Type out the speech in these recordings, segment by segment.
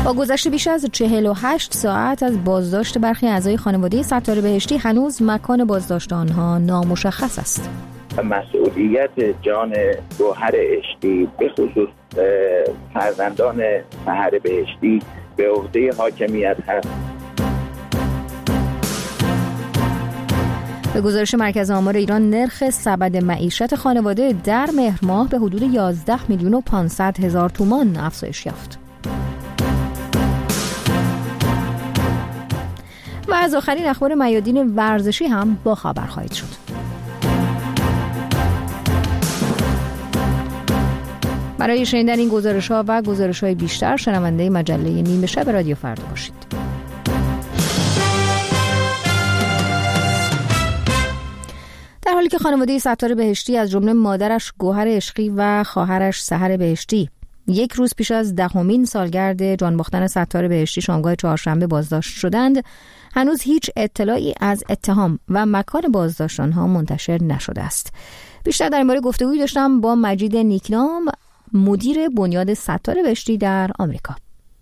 با گذشت بیش از 48 ساعت از بازداشت برخی اعضای خانواده ستاره بهشتی هنوز مکان بازداشت آنها نامشخص است. مسئولیت جان گوهر اشتی به خصوص فرزندان سحر بهشتی به عهده حاکمیت هست. به گزارش مرکز آمار ایران نرخ سبد معیشت خانواده در مهر ماه به حدود 11,500,000 تومان افزایش یافت. و از آخرین اخبار میادین ورزشی هم با خبر خواهید شد. برای شنیدن این گزارش‌ها و گزارش‌های بیشتر شنونده مجله نیمه شب رادیو فردا باشید. در حالی که خانواده ستاره بهشتی از جمله مادرش گوهر عشقی و خواهرش سحر بهشتی یک روز پیش از 10مین سالگرد جان باختن ستاره بهشتی شامگاه چهارشنبه بازداشت شدند، هنوز هیچ اطلاعی از اتهام و مکان بازداشت آنها منتشر نشده است. بیشتر در این باره گفتگویی داشتم با مجید نیکنام، مدیر بنیاد ستاره بهشتی در آمریکا.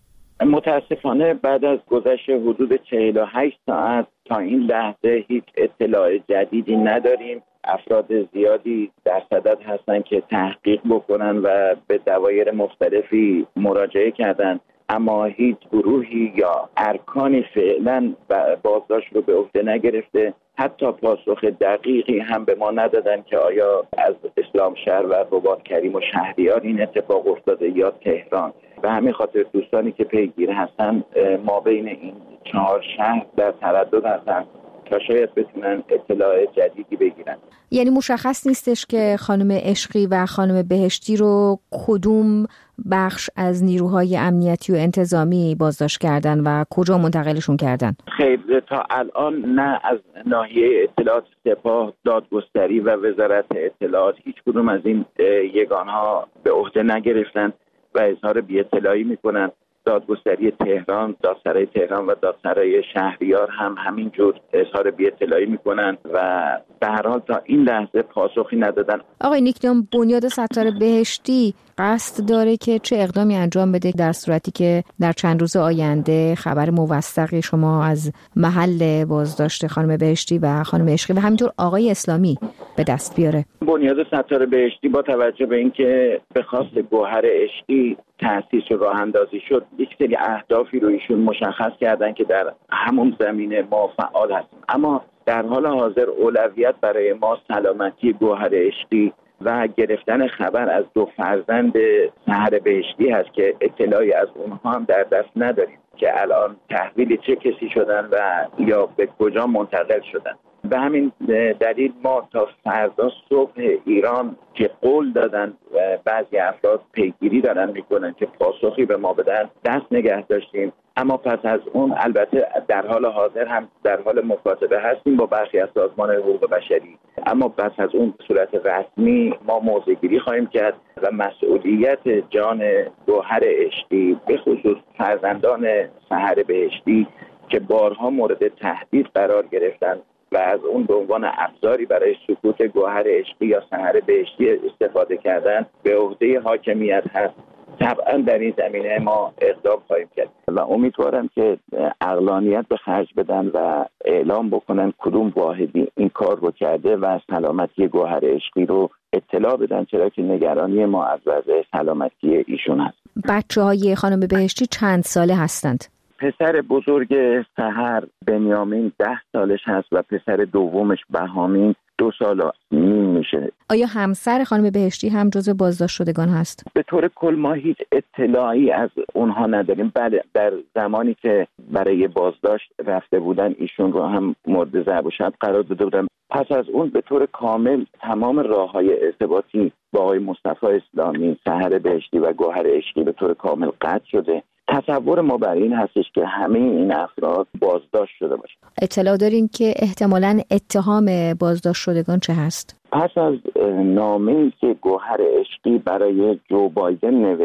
متاسفانه بعد از گذشت حدود 48 ساعت تا این لحظه هیچ اطلاع جدیدی نداریم. افراد زیادی در صدد هستند که تحقیق بکنن و به دوایر مختلفی مراجعه کردن، اما هیچ گروهی یا ارکانی فعلا بازداشت رو به عهده نگرفته. حتی پاسخ دقیقی هم به ما ندادن که آیا از اسلام شهر و رباط کریم و شهریار این اتفاق افتاده یا تهران. به همین خاطر دوستانی که پیگیر هستن ما بین این 4 شهر در تردد هستن تا شاید بتونن اطلاع جدیدی بگیرن. یعنی مشخص نیستش که خانم عشقی و خانم بهشتی رو کدوم بخش از نیروهای امنیتی و انتظامی بازداشت کردن و کجا منتقلشون کردن؟ خیر، تا الان نه از ناحیه اطلاعات سپاه، دادگستری و وزارت اطلاعات هیچ کدوم از این یگانها به عهده نگرفتن و اظهار بی‌اطلاعی میکنن. دادگستری تهران، دادسرای تهران و دادسرای شهریار هم همینجور اظهار بی‌اطلاعی میکنن و به هر حال تا این لحظه پاسخی ندادن. آقای نیکنام، بنیاد ستاره بهشتی قصد داره که چه اقدامی انجام بده در صورتی که در چند روز آینده خبر موثقی شما از محل بازداشت خانم بهشتی و خانم عشقی و همینطور آقای اسلامی به دست بیاره؟ بنیاد ستاره بهشتی با توجه به اینکه به خواست گوهر عشقی تأسیس و راه اندازی شد، یک سری اهدافی رو ایشون مشخص کردن که در همون زمینه ما فعال هستیم، اما در حال حاضر اولویت برای ما سلامتی گوهر عشقی و گرفتن خبر از 2 فرزند سحر بهشتی هست که اطلاعی از اونها هم در دست نداریم که الان تحویل چه کسی شدن و یا به کجا منتقل شدن. به همین دلیل ما تا فردا صبح ایران که قول دادن بعضی افراد پیگیری دارن میکنن که پاسخی به ما بدن دست نگه داشتیم، اما پس از اون البته در حال حاضر هم در حال مکاتبه هستیم با برخی از سازمان حقوق بشری، اما پس از اون به صورت رسمی ما موضع‌گیری خواهیم کرد و مسئولیت جان گوهر عشقی به خصوص فرزندان سحر بهشتی که بارها مورد تهدید قرار گرفتن و از اون به عنوان ابزاری برای سقوط گوهر عشقی یا سحر بهشتی استفاده کردن به عهده حاکمیت هست. طبعا در این زمینه ما اقدام خواهیم کرد و امیدوارم که عقلانیت به خرج بدن و اعلام بکنن کدوم واحدی این کار رو کرده و سلامتی گوهر عشقی رو اطلاع بدن، چرا که نگرانی ما از وضع سلامتی ایشون هست. بچه‌های خانم بهشتی چند ساله هستند؟ پسر بزرگ سحر بنیامین 10 سالش هست و پسر دومش بهامین 2 سال و نیم میشه. آیا همسر خانم بهشتی هم جزو بازداشت شدگان هست؟ به طور کل ما هیچ اطلاعی از اونها نداریم. بله، در زمانی که برای بازداشت رفته بودن ایشون رو هم مورد ضرب و شتم قرار داده بودن. پس از اون به طور کامل تمام راه‌های ارتباطی با آقای مصطفی اسلامی، سحر بهشتی و گوهر عشقی به طور کامل قطع شده. تصور ما بر این هستش که همه این افراد بازداشت شده باشند. اطلاع دارین که احتمالاً اتهام بازداشت شدگان چه هست؟ پس از نامه‌ای که گوهر عشقی برای جو بایدن نوشت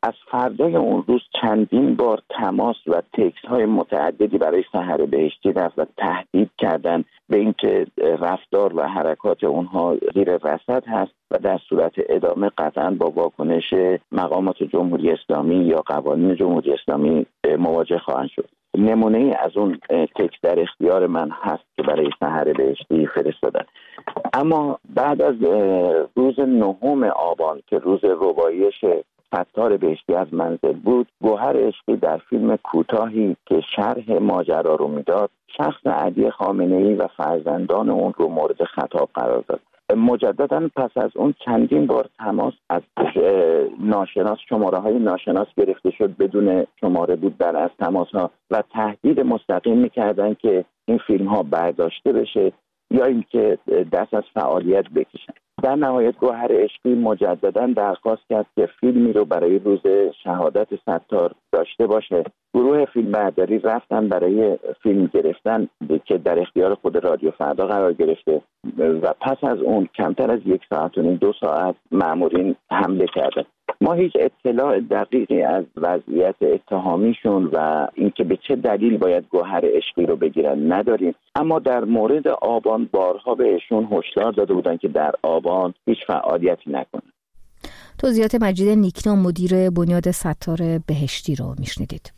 از فردای اون روز چندین بار تماس و تکست های متعددی برای سحر بهشتی رفت و تهدید کردن به اینکه رفتار و حرکات اونها زیر رصد هست و در صورت ادامه قطعا با واکنش مقامات جمهوری اسلامی یا قوانین جمهوری اسلامی مواجه خواهند شد. نمونه ای از اون تکست در اختیار من هست که برای سحر بهشتی فرستادن. اما بعد از روز 9 آبان که روز ربایش ستار بهشتی از منزل بود، گوهر عشقی در فیلم کوتاهی که شرح ماجرا رو میداد شخص علی خامنه‌ای و فرزندان اون رو مورد خطاب قرار داد. مجددا پس از اون چندین بار تماس از ناشناس، شماره‌های ناشناس گرفته شد، بدون شماره بود در از تماس‌ها و تهدید مستقیم می‌کردن که این فیلم‌ها برداشته بشه یا اینکه دست از فعالیت بکشن. در نهایت گوهر عشقی مجددا درخواست کرد که فیلمی رو برای روز شهادت ستار داشته باشه. گروه فیلمبرداری رفتن برای فیلم گرفتن که در اختیار خود رادیو فردا قرار گرفته و پس از اون کمتر از 1 ساعت و نیم 2 ساعت مامورین حمله کردن. ما هیچ اطلاع دقیقی از وضعیت اتهامیشون و اینکه به چه دلیل باید گوهر عشقی رو بگیرن نداریم، اما در مورد آبان بارها بهشون هشدار داده بودن که در آبان هیچ فعالیتی نکنن. توضیحات مجید نیکنا مدیر بنیاد ستار بهشتی رو میشنیدید.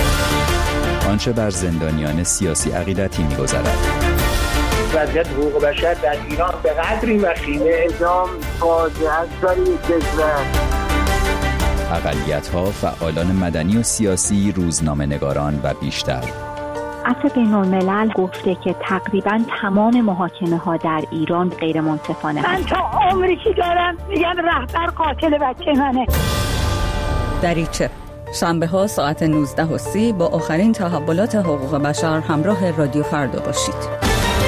آنچه بر زندانیان سیاسی عقیدتی می‌گذرد. وضعیت حقوق بشر در ایران به قدری وخیمه، اعدام فاجعه است برای کشور. اقلیت‌ها، فعالان مدنی و سیاسی، روزنامه‌نگاران و بیشتر. عفو بین‌الملل گفته که تقریباً تمام محاکمه‌ها در ایران غیر منصفانه من تا عمری که دارم میگم رهبر قاتل بچه منه. دریچه شنبه‌ها ساعت 19:30 با آخرین تحولات حقوق بشر همراه رادیو فردا باشید.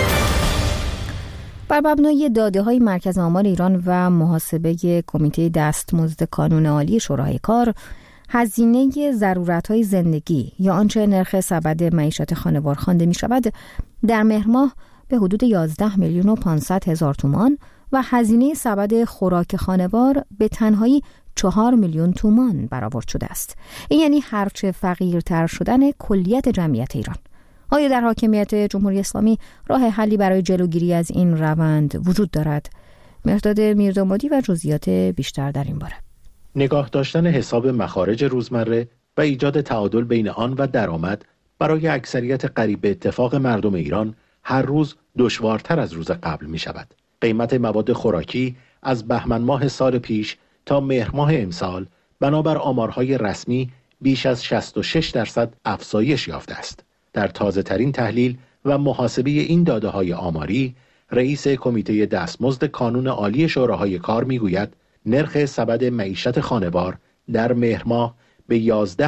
بر مبنای داده‌های مرکز آمار ایران و محاسبه کمیته دستمزد کانون عالی شورای کار، هزینه ضرورت‌های زندگی یا آنچه نرخ سبد معیشت خانوار خوانده می‌شود در مهر ماه به حدود 11,500,000 تومان و هزینه سبد خوراک خانوار به تنهایی 4 میلیون تومان برآورد شده است. این یعنی هرچه فقیرتر شدن کلیت جمعیت ایران. آیا در حاکمیت جمهوری اسلامی راه حلی برای جلوگیری از این روند وجود دارد؟ مهرداد میردامادی و جزئیات بیشتر در این باره. نگاه داشتن حساب مخارج روزمره و ایجاد تعادل بین آن و درآمد برای اکثریت قریب به اتفاق مردم ایران هر روز دشوارتر از روز قبل می شود. قیمت مواد خوراکی از بهمن ماه سال پیش تا مهر ماه امسال بنابر آمارهای رسمی بیش از 66% افزایش یافته است. در تازه ترین تحلیل و محاسبه این داده‌های آماری، رئیس کمیته دستمزد کانون عالی شورای کار میگوید نرخ سبد معیشت خانوار در مهر ماه به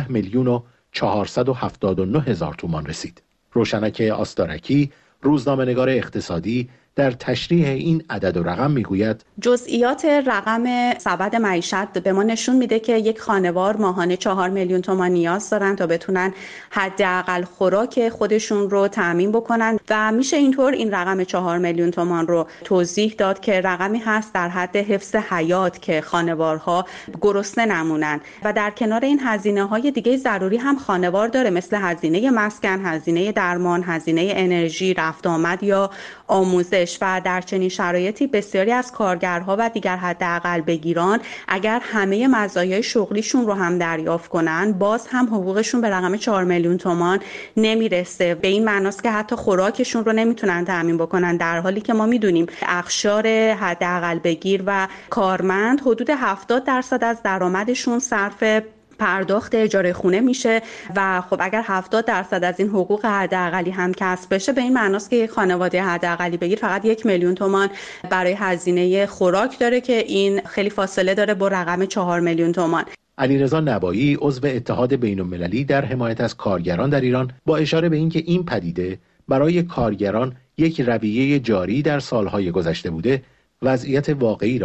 11,479,000 تومان رسید. روشنک آستارکی، روزنامه‌نگار اقتصادی، در تشریح این عدد و رقم میگوید جزئیات رقم سبد معیشت به ما نشون میده که یک خانوار ماهانه 4 میلیون تومان نیاز دارن تا بتونن حداقل خوراک خودشون رو تامین بکنن و میشه اینطور این رقم 4 میلیون تومان رو توضیح داد که رقمی هست در حد حفظ حیات که خانوارها گرسنه نمونن و در کنار این هزینه‌های دیگه ضروری هم خانوار داره، مثل هزینه مسکن، هزینه درمان، هزینه انرژی، رفت آمد یا آموزش. و در چنین شرایطی بسیاری از کارگرها و دیگر حداقل بگیران اگر همه مزایای شغلیشون رو هم دریافت کنن باز هم حقوقشون به رقم 4 میلیون تومان نمیرسه. به این معناست که حتی خوراکشون رو نمیتونن تامین بکنن، در حالی که ما میدونیم اقشار حداقل بگیر و کارمند حدود 70% از درآمدشون صرف پرداخت اجاره خونه میشه و خب اگر 70% از این حقوق حداقلی هم کسب بشه به این معناست که یک خانواده حداقلی بگیر فقط 1 میلیون تومان برای هزینه خوراک داره که این خیلی فاصله داره با رقم 4 میلیون تومان. علیرضا نبایی عضو اتحاد بین‌المللی در حمایت از کارگران در ایران با اشاره به اینکه این پدیده برای کارگران یک رویه جاری در سالهای گذشته بوده، وضعیت واقعی را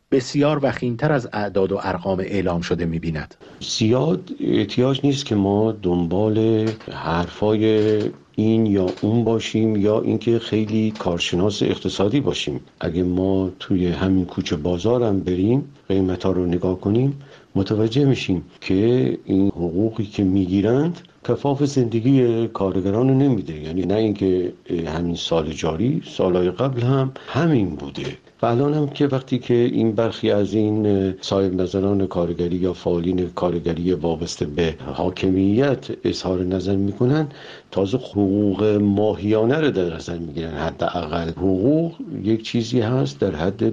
بسیار وخیم‌تر از اعداد و ارقام اعلام شده می‌بیند. زیاد احتیاج نیست که ما دنبال حرفای این یا اون باشیم یا اینکه خیلی کارشناس اقتصادی باشیم. اگه ما توی همین کوچه بازار هم بریم، قیمت‌ها رو نگاه کنیم، متوجه میشیم که این حقوقی که میگیرند کفاف زندگی کارگران رو نمیده. یعنی نه اینکه همین سال جاری، سالهای قبل هم همین بوده. و الان هم که وقتی که این برخی از این صاحب نظران کارگری یا فعالین کارگری وابسته به حاکمیت اظهار نظر میکنن، تازه حقوق ماهیانه رو در نظر میگیرن. حداقل حقوق یک چیزی هست در حد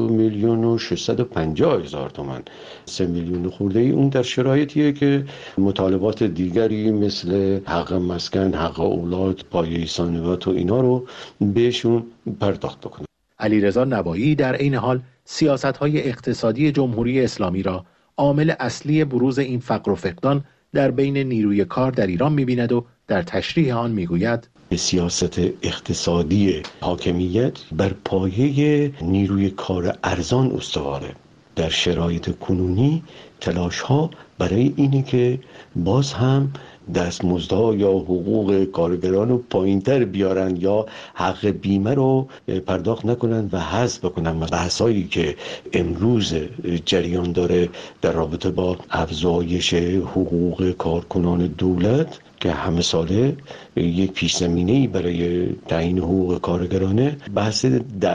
2,650,000 تومان، 3 میلیون خورده ای. اون در شرایطیه که مطالبات دیگری مثل حق مسکن، حق اولاد، پایه ثانویات و اینا رو بهشون پرداخت بکنن. علیرضا نوایی در این حال سیاست‌های اقتصادی جمهوری اسلامی را عامل اصلی بروز این فقر و فقدان در بین نیروی کار در ایران می‌بیند و در تشریح آن می‌گوید سیاست اقتصادی حاکمیت بر پایه نیروی کار ارزان استواره. در شرایط کنونی تلاش‌ها برای اینه که باز هم دستمزدها یا حقوق کارگران رو پایین‌تر بیارن یا حق بیمه رو پرداخت نکنن و حذف بکنن. بحثایی که امروز جریان داره در رابطه با افزایش حقوق کارکنان دولت که همه ساله یک پیش زمینه‌ای برای تعیین حقوق کارگرانه، بحث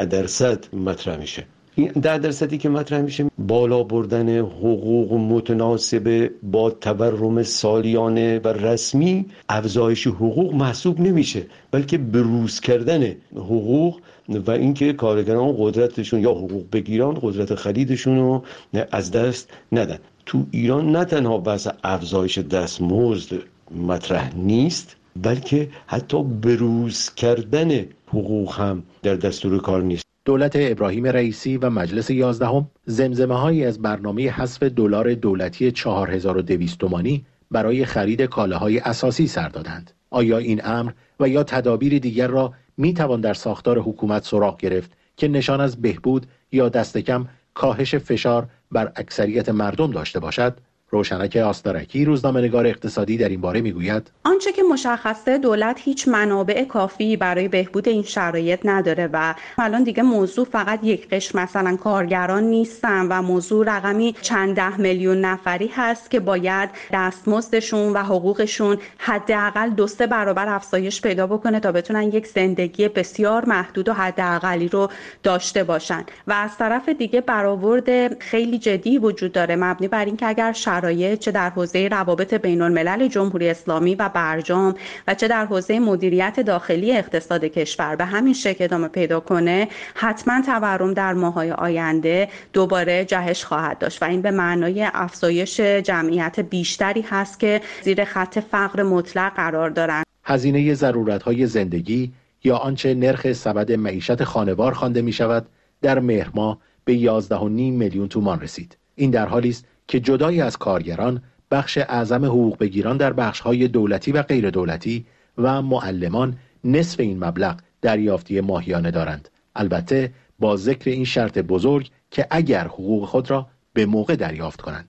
10% مطرح میشه. این 10% که مطرح میشه بالا بردن حقوق متناسب با تورم سالیانه و رسمی افزایش حقوق محسوب نمیشه، بلکه بروز کردن حقوق و اینکه کارگران قدرتشون یا حقوق بگیران قدرت خریدشون رو از دست ندن. تو ایران نه تنها بحث افزایش دستمزد مطرح نیست، بلکه حتی بروز کردن حقوق هم در دستور کار نیست. دولت ابراهیم رئیسی و مجلس 11 زمزمه‌هایی از برنامه حذف دلار دولتی 4200 تومانی برای خرید کالاهای اساسی سر دادند. آیا این امر و یا تدابیر دیگر را میتوان در ساختار حکومت سراغ گرفت که نشان از بهبود یا دست کم کاهش فشار بر اکثریت مردم داشته باشد؟ روشنک آستارکی، روزنامه‌نگار اقتصادی، در این باره میگوید آنچه که مشخصه دولت هیچ منابع کافی برای بهبود این شرایط نداره و الان دیگه موضوع فقط یک قشر مثلا کارگران نیستن و موضوع رقمی چند ده میلیون نفری هست که باید دستمزدشون و حقوقشون حداقل 2-3 برابر افزایش پیدا بکنه تا بتونن یک زندگی بسیار محدود و حداقلی رو داشته باشن. و از طرف دیگه برآورد خیلی جدی وجود داره مبنی بر اینکه اگر چه در حوزه روابط بین الملل جمهوری اسلامی و برجام و چه در حوزه مدیریت داخلی اقتصاد کشور به همین شکل ادامه پیدا کنه، حتما تورم در ماه‌های آینده دوباره جهش خواهد داشت و این به معنای افزایش جمعیت بیشتری هست که زیر خط فقر مطلق قرار دارند. هزینه ضرورت‌های زندگی یا آنچه نرخ سبد معیشت خانوار خوانده می‌شود در مهر ماه به 11.5 میلیون تومان رسید. این در حالی است که جدای از کارگران، بخش اعظم حقوق بگیران در بخش‌های دولتی و غیر دولتی و معلمان نصف این مبلغ دریافتی ماهیانه دارند. البته با ذکر این شرط بزرگ که اگر حقوق خود را به موقع دریافت کنند.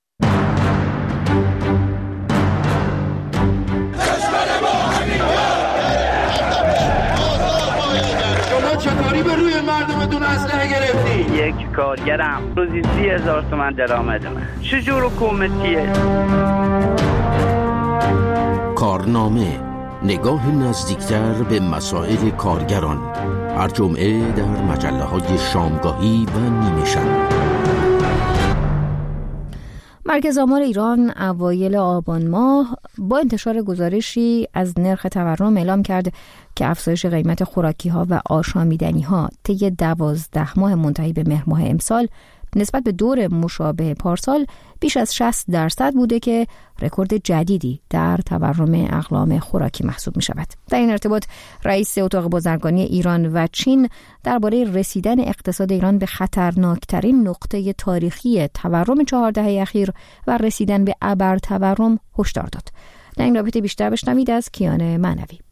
شما چطوری به روی مردمتون اسلحه گرفتی؟ یک کارگرم روزی 30,000 تومان درآمد من. چجور حکومتیه؟ کارنامه، نگاه نزدیکتر به مسائل کارگران، هر جمعه در مجله‌های شامگاهی و نیمه شب. مرکز آمار ایران اوایل آبان ماه با انتشار گزارشی از نرخ تورم اعلام کرد که افزایش قیمت خوراکی‌ها و آشامیدنی‌ها طی 12 ماه منتهی به مهر ماه امسال نسبت به دور مشابه پارسال بیش از 60% بوده که رکورد جدیدی در تورم اقلام خوراکی محسوب می شود. در این ارتباط رئیس اتاق بازرگانی ایران و چین درباره رسیدن اقتصاد ایران به خطرناکترین نقطه تاریخی تورم 4 دهه اخیر و رسیدن به ابرتورم هشدار داد. در این رابطه بیشتر بشنوید از کیان معنوی.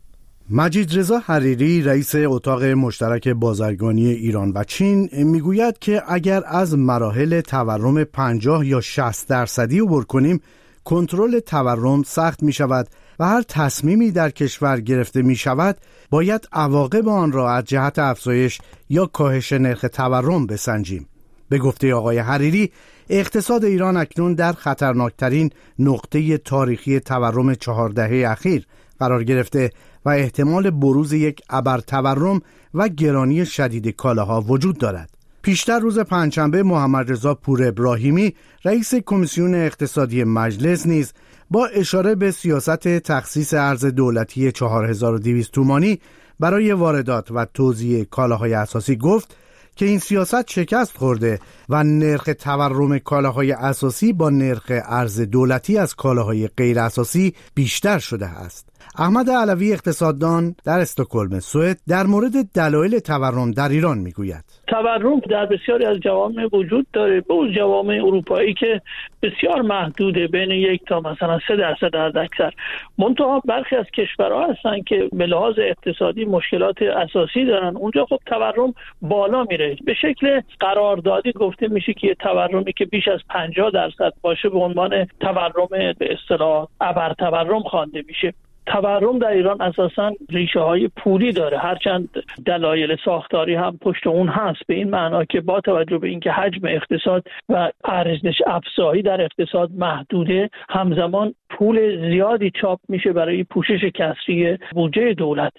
مجید رضا حریری رئیس اتاق مشترک بازرگانی ایران و چین میگوید که اگر از مراحل تورم 50 یا 60% عبور کنیم کنترل تورم سخت می شود و هر تصمیمی در کشور گرفته می شود باید عواقب آن را از جهت افزایش یا کاهش نرخ تورم بسنجیم. به گفته آقای حریری اقتصاد ایران اکنون در خطرناکترین نقطه تاریخی تورم 4 دهه اخیر قرار گرفته و احتمال بروز یک ابرتورم و گرانی شدید کالاها وجود دارد. پیشتر روز پنجشنبه محمد رضا پور ابراهیمی رئیس کمیسیون اقتصادی مجلس نیز با اشاره به سیاست تخصیص ارز دولتی 4200 تومانی برای واردات و توزیع کالاهای اساسی گفت که این سیاست شکست خورده و نرخ تورم کالاهای اساسی با نرخ ارز دولتی از کالاهای غیر اساسی بیشتر شده است. احمد علوی اقتصاددان در استکهلم سوئد در مورد دلایل تورم در ایران میگوید. تورم در بسیاری از جوامع وجود داره، به اون جوامع اروپایی که بسیار محدوده، بین 1 تا مثلا 3% از اکثر. منتها برخی از کشورها هستن که به لحاظ اقتصادی مشکلات اساسی دارن، اونجا خب تورم بالا میره. به شکل قراردادی گفته میشه که تورمی که بیش از 50% باشه به عنوان تورم به اصطلاح ابرتورم خوانده میشه. تورم در ایران اساساً ریشه های پولی داره، هرچند دلایل ساختاری هم پشت اون هست، به این معنا که با توجه به اینکه حجم اقتصاد و ارزش افزایی در اقتصاد محدوده، همزمان پول زیادی چاپ میشه برای پوشش کسری بودجه دولت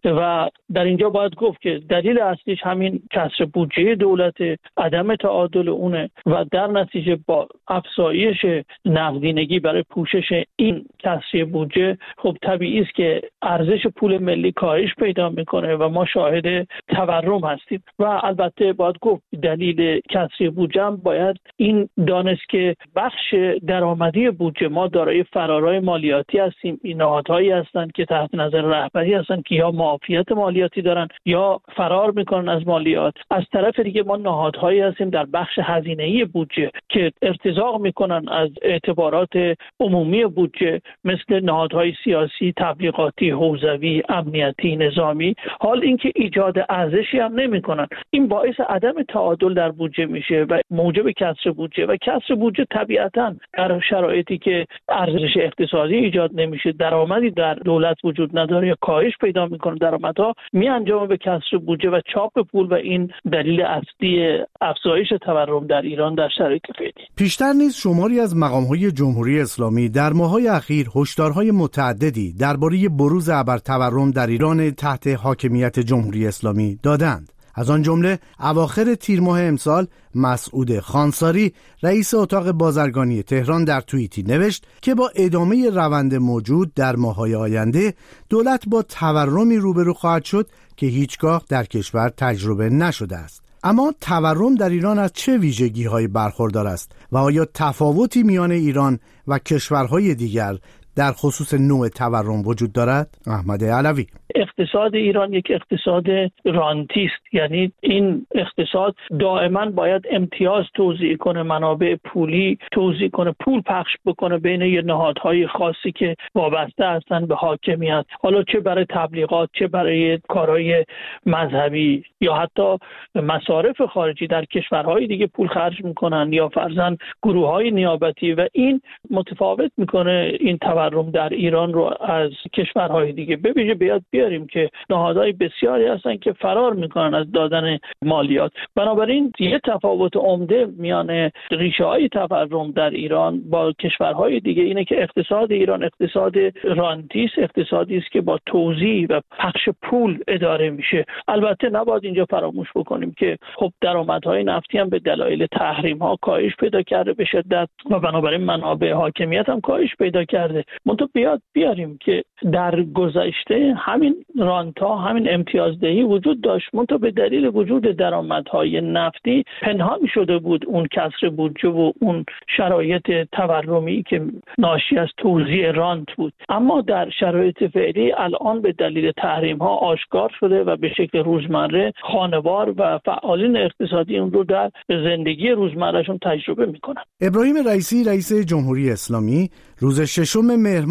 و در اینجا باید گفت که دلیل اصلیش همین کسر بودجه دولت، عدم تعادل اونه و در نتیجه با افزایش نقدینگی برای پوشش این کسری بودجه خب طبیعی است که ارزش پول ملی کاهش پیدا میکنه و ما شاهد تورم هستیم. و البته باید گفت دلیل کسری بودجه هم باید این دانست که بخش درآمدی بودجه ما دارای فرارهای مالیاتی هستیم. این نهادهایی هستند که تحت نظر رهبری هستند که یا معافیت مالیاتی دارن یا فرار میکنن از مالیات. از طرف دیگه ما نهادهایی هستیم در بخش هزینه‌ای بودجه که ارتزاق میکنن از اعتبارات عمومی بودجه، مثل نهادهای سیاسی، تبلیغاتی، حوزوی، امنیتی، نظامی. حال اینکه ایجاد ارزشی هم نمیکنن. این باعث عدم تعادل در بودجه میشه و موجب کسر بودجه و کسر بودجه طبیعتاً در شرایطی که ارزش اقتصادی ایجاد نمیشه، درآمدی در دولت وجود نداره یا کاهش پیدا میکنه، درآمدها میانجامه به کسر بودجه و چاپ پول و این دلیل اصلی افزایش تورم در ایران در شرایط فعلی. پیشتر نیز شماری از مقام‌های جمهوری اسلامی در ماه‌های اخیر هشدارهای متعددی درباره بروز ابرتورم در ایران تحت حاکمیت جمهوری اسلامی دادند. از آن جمله اواخر تیر ماه امسال مسعود خانساری رئیس اتاق بازرگانی تهران در توییتی نوشت که با ادامه روند موجود در ماه‌های آینده دولت با تورمی روبرو خواهد شد که هیچگاه در کشور تجربه نشده است. اما تورم در ایران از چه ویژگی‌هایی برخوردار است و آیا تفاوتی میان ایران و کشورهای دیگر در خصوص نوع تورم وجود دارد؟ احمد علوی: اقتصاد ایران یک اقتصاد رانتی است، یعنی این اقتصاد دائما باید امتیاز توزیع کنه، منابع پولی توزیع کنه، پول پخش بکنه بین یه نهادهای خاصی که وابسته هستن به حاکمیت، حالا چه برای تبلیغات، چه برای کارهای مذهبی یا حتی مصارف خارجی در کشورهای دیگه پول خرج میکنن یا فرضاً گروههای نیابتی و این متفاوت میکنه این تورم در ایران رو از کشورهای دیگه. ببینید بیاریم که نهادهای بسیاری هستن که فرار میکنن از دادن مالیات. بنابراین یه تفاوت عمده میان ریشه های تورم در ایران با کشورهای دیگه اینه که اقتصاد ایران اقتصاد رانتی است، اقتصادی است که با توزیع و پخش پول اداره میشه. البته نباید اینجا فراموش بکنیم که خب درآمدهای نفتی هم به دلایل تحریم ها کاهش پیدا کرده به شدت و بنابراین منابع حاکمیت هم کاهش پیدا کرده. منتها بیاریم که در گذشته همین رانتا، همین امتیازدهی وجود داشت، منتها به دلیل وجود درآمدهای نفتی پنهان شده بود اون کسر بودجه و اون شرایط تورمی که ناشی از توزیع رانت بود. اما در شرایط فعلی الان به دلیل تحریم ها آشکار شده و به شکل روزمره خانوار و فعالین اقتصادی اون رو در زندگی روزمرهشون تجربه میکنن. ابراهیم رئیسی رئیس جمهوری اسلامی روز 6 مهر ماه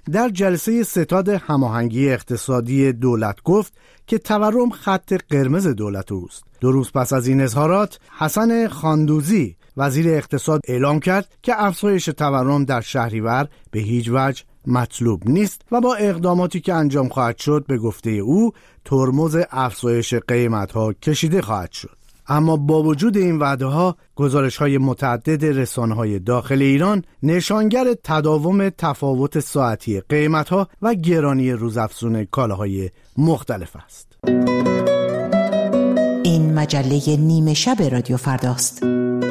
در جلسه ستاد هماهنگی اقتصادی دولت گفت که تورم خط قرمز دولت اوست. 2 روز پس از این اظهارات، حسن خاندوزی وزیر اقتصاد اعلام کرد که افزایش تورم در شهریور به هیچ وجه مطلوب نیست و با اقداماتی که انجام خواهد شد به گفته او ترمز افزایش قیمت‌ها کشیده خواهد شد. اما با وجود این وعده‌ها، گزارش‌های متعدد رسانه‌های داخل ایران نشانگر تداوم تفاوت ساعتی قیمت‌ها و گرانی روزافزون کالاهای مختلف است. این مجله نیمه شب رادیو فرداست.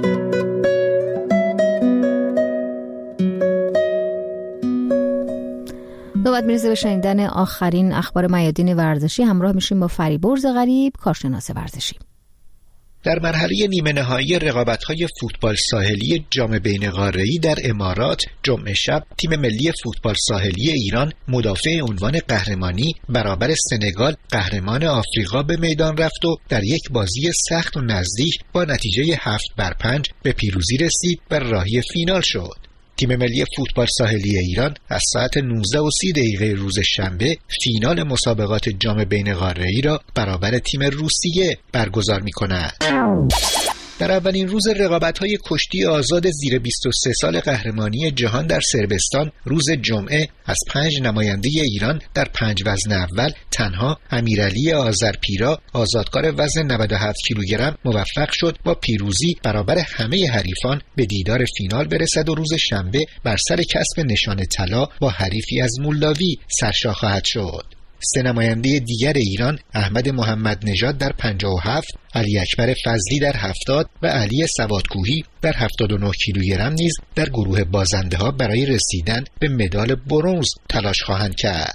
نوبت میرسه به شنیدن آخرین اخبار میادین ورزشی. همراه میشیم با فریبرز غریب، کارشناس ورزشی. در مرحله نیمه نهایی رقابت‌های فوتبال ساحلی جام بین‌قاره‌ای در امارات جمعه شب تیم ملی فوتبال ساحلی ایران مدافع عنوان قهرمانی برابر سنگال قهرمان آفریقا به میدان رفت و در یک بازی سخت و نزدیک با نتیجه 7-5 به پیروزی رسید و راهی فینال شد. تیم ملی فوتبال ساحلی ایران از ساعت 19:30 روز شنبه فینال مسابقات جام بین‌قاره‌ای را برابر تیم روسیه برگزار می‌کند. در اولین روز رقابت‌های کشتی آزاد زیر 23 سال قهرمانی جهان در صربستان روز جمعه از 5 نماینده ایران در 5 وزن اول تنها امیرعلی آذرپیرا آزادکار وزن 97 کیلوگرم موفق شد با پیروزی برابر همه حریفان به دیدار فینال برسد و روز شنبه بر سر کسب نشان طلا با حریفی از مولداوی سرشا خواهد شد. 3 نماینده دیگر ایران احمد محمد نژاد در 57، علی اکبر فضلی در 70 و علی سوادکوهی در 79 کیلوگرم نیز در گروه بازنده ها برای رسیدن به مدال برنز تلاش خواهند کرد.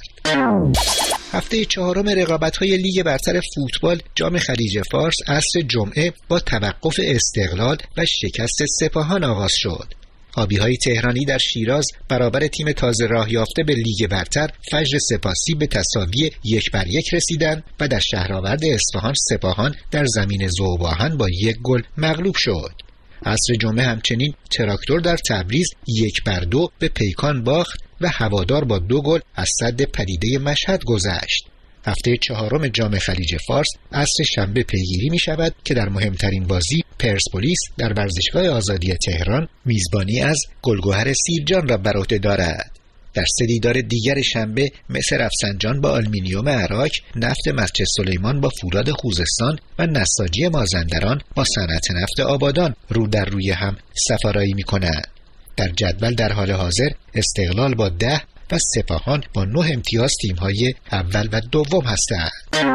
هفته 4 رقابت‌های لیگ برتر فوتبال جام خلیج فارس عصر جمعه با توقف استقلال و شکست سپاهان آغاز شد. آبی‌های تهرانی در شیراز برابر تیم تازه راه یافته به لیگ برتر فجر سپاسی به تساوی 1-1 رسیدند و در شهرآورد اصفهان سپاهان در زمین ذوب‌آهن با 1 گل مغلوب شد. عصر جمعه همچنین تراکتور در تبریز 1-2 به پیکان باخت و هوادار با 2 گل از سد پدیده مشهد گذشت. هفته 4 جام خلیج فارس عصر شنبه پیگیری می شود که در مهمترین بازی پرسپولیس در ورزشگاه آزادی تهران میزبانی از گلگهر سیرجان را بر عهده دارد. در 3 دیدار دیگر شنبه مس رفسنجان با آلومینیوم عراق، نفت مسجد سلیمان با فولاد خوزستان و نساجی مازندران با صنعت نفت آبادان رو در روی هم سفارایی می کنند. در جدول در حال حاضر استقلال با 10 و سپاهان با 9 امتیاز تیم‌های اول و دوم هستند.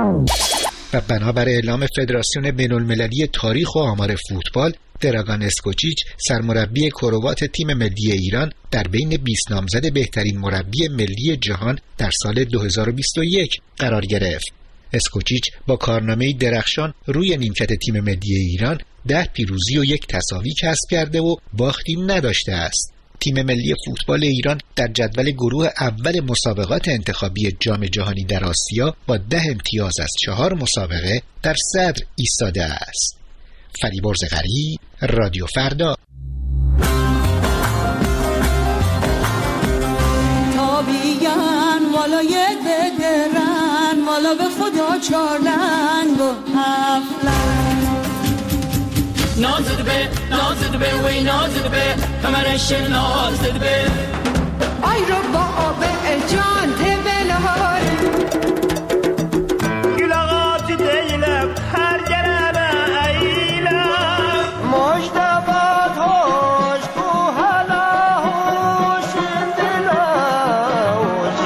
و بنابر اعلام فدراسیون بین‌المللی تاریخ و آمار فوتبال، دراگان اسکوچیچ سرمربی کروات تیم ملی ایران در بین 20 نامزد بهترین مربی ملی جهان در سال 2021 قرار گرفت. اسکوچیچ با کارنامه‌ای درخشان روی نیمکت تیم ملی ایران 10 پیروزی و 1 تساوی کسب کرده و باختی نداشته است. تیم ملی فوتبال ایران در جدول گروه اول مسابقات انتخابی جام جهانی در آسیا با 10 امتیاز از 4 مسابقه در صدر ایستاده است. فریبرز غریب، رادیو فردا. تابیگن والا یک بدرن والا به خدا چارلنگ و هفلنگ نازد به وی نازد به کمرش نازد به ای رو با آب جان تبلهار گلاغات دیلم هر گرم ایلم مجدبات هاش کو حالا هاش دلا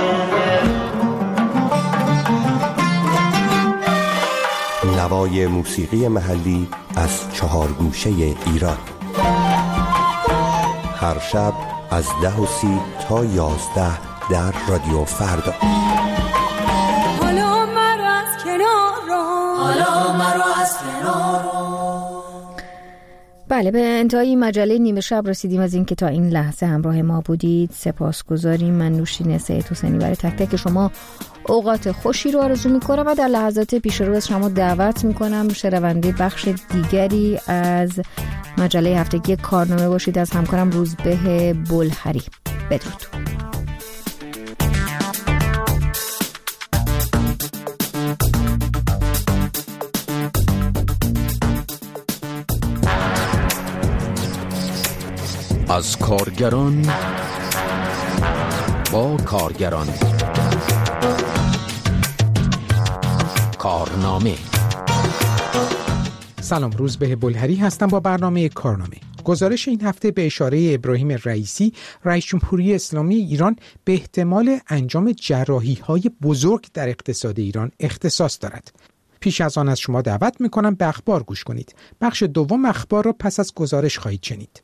نوای موسیقی محلی از 4 گوشه ایران، هر شب از 10:30 تا 11 در رادیو فردا. حالا مرا از کنار رو، حالا مرا از کنار رو. بله، به انتهای مجله نیمه شب رسیدیم. از اینکه تا این لحظه همراه ما بودید سپاسگزاریم. من نوشین سید حسینی برای تک تک شما اوقات خوشی رو آرزو میکنم و در لحظات پیش رو از شما دعوت میکنم شنونده بخش دیگری از مجله هفتگی کارنامه باشید از همکارم روزبه بلحری. بدرود. از کارگران با کارگران. کارنامه. سلام، روزبه بلهری هستم با برنامه کارنامه. گزارش این هفته به اشاره ابراهیم رئیسی، رئیس جمهوری اسلامی ایران، به احتمال انجام جراحی‌های بزرگ در اقتصاد ایران اختصاص دارد. پیش از آن از شما دعوت می‌کنم به اخبار گوش کنید. بخش دوم اخبار را پس از گزارش خواهید شنید.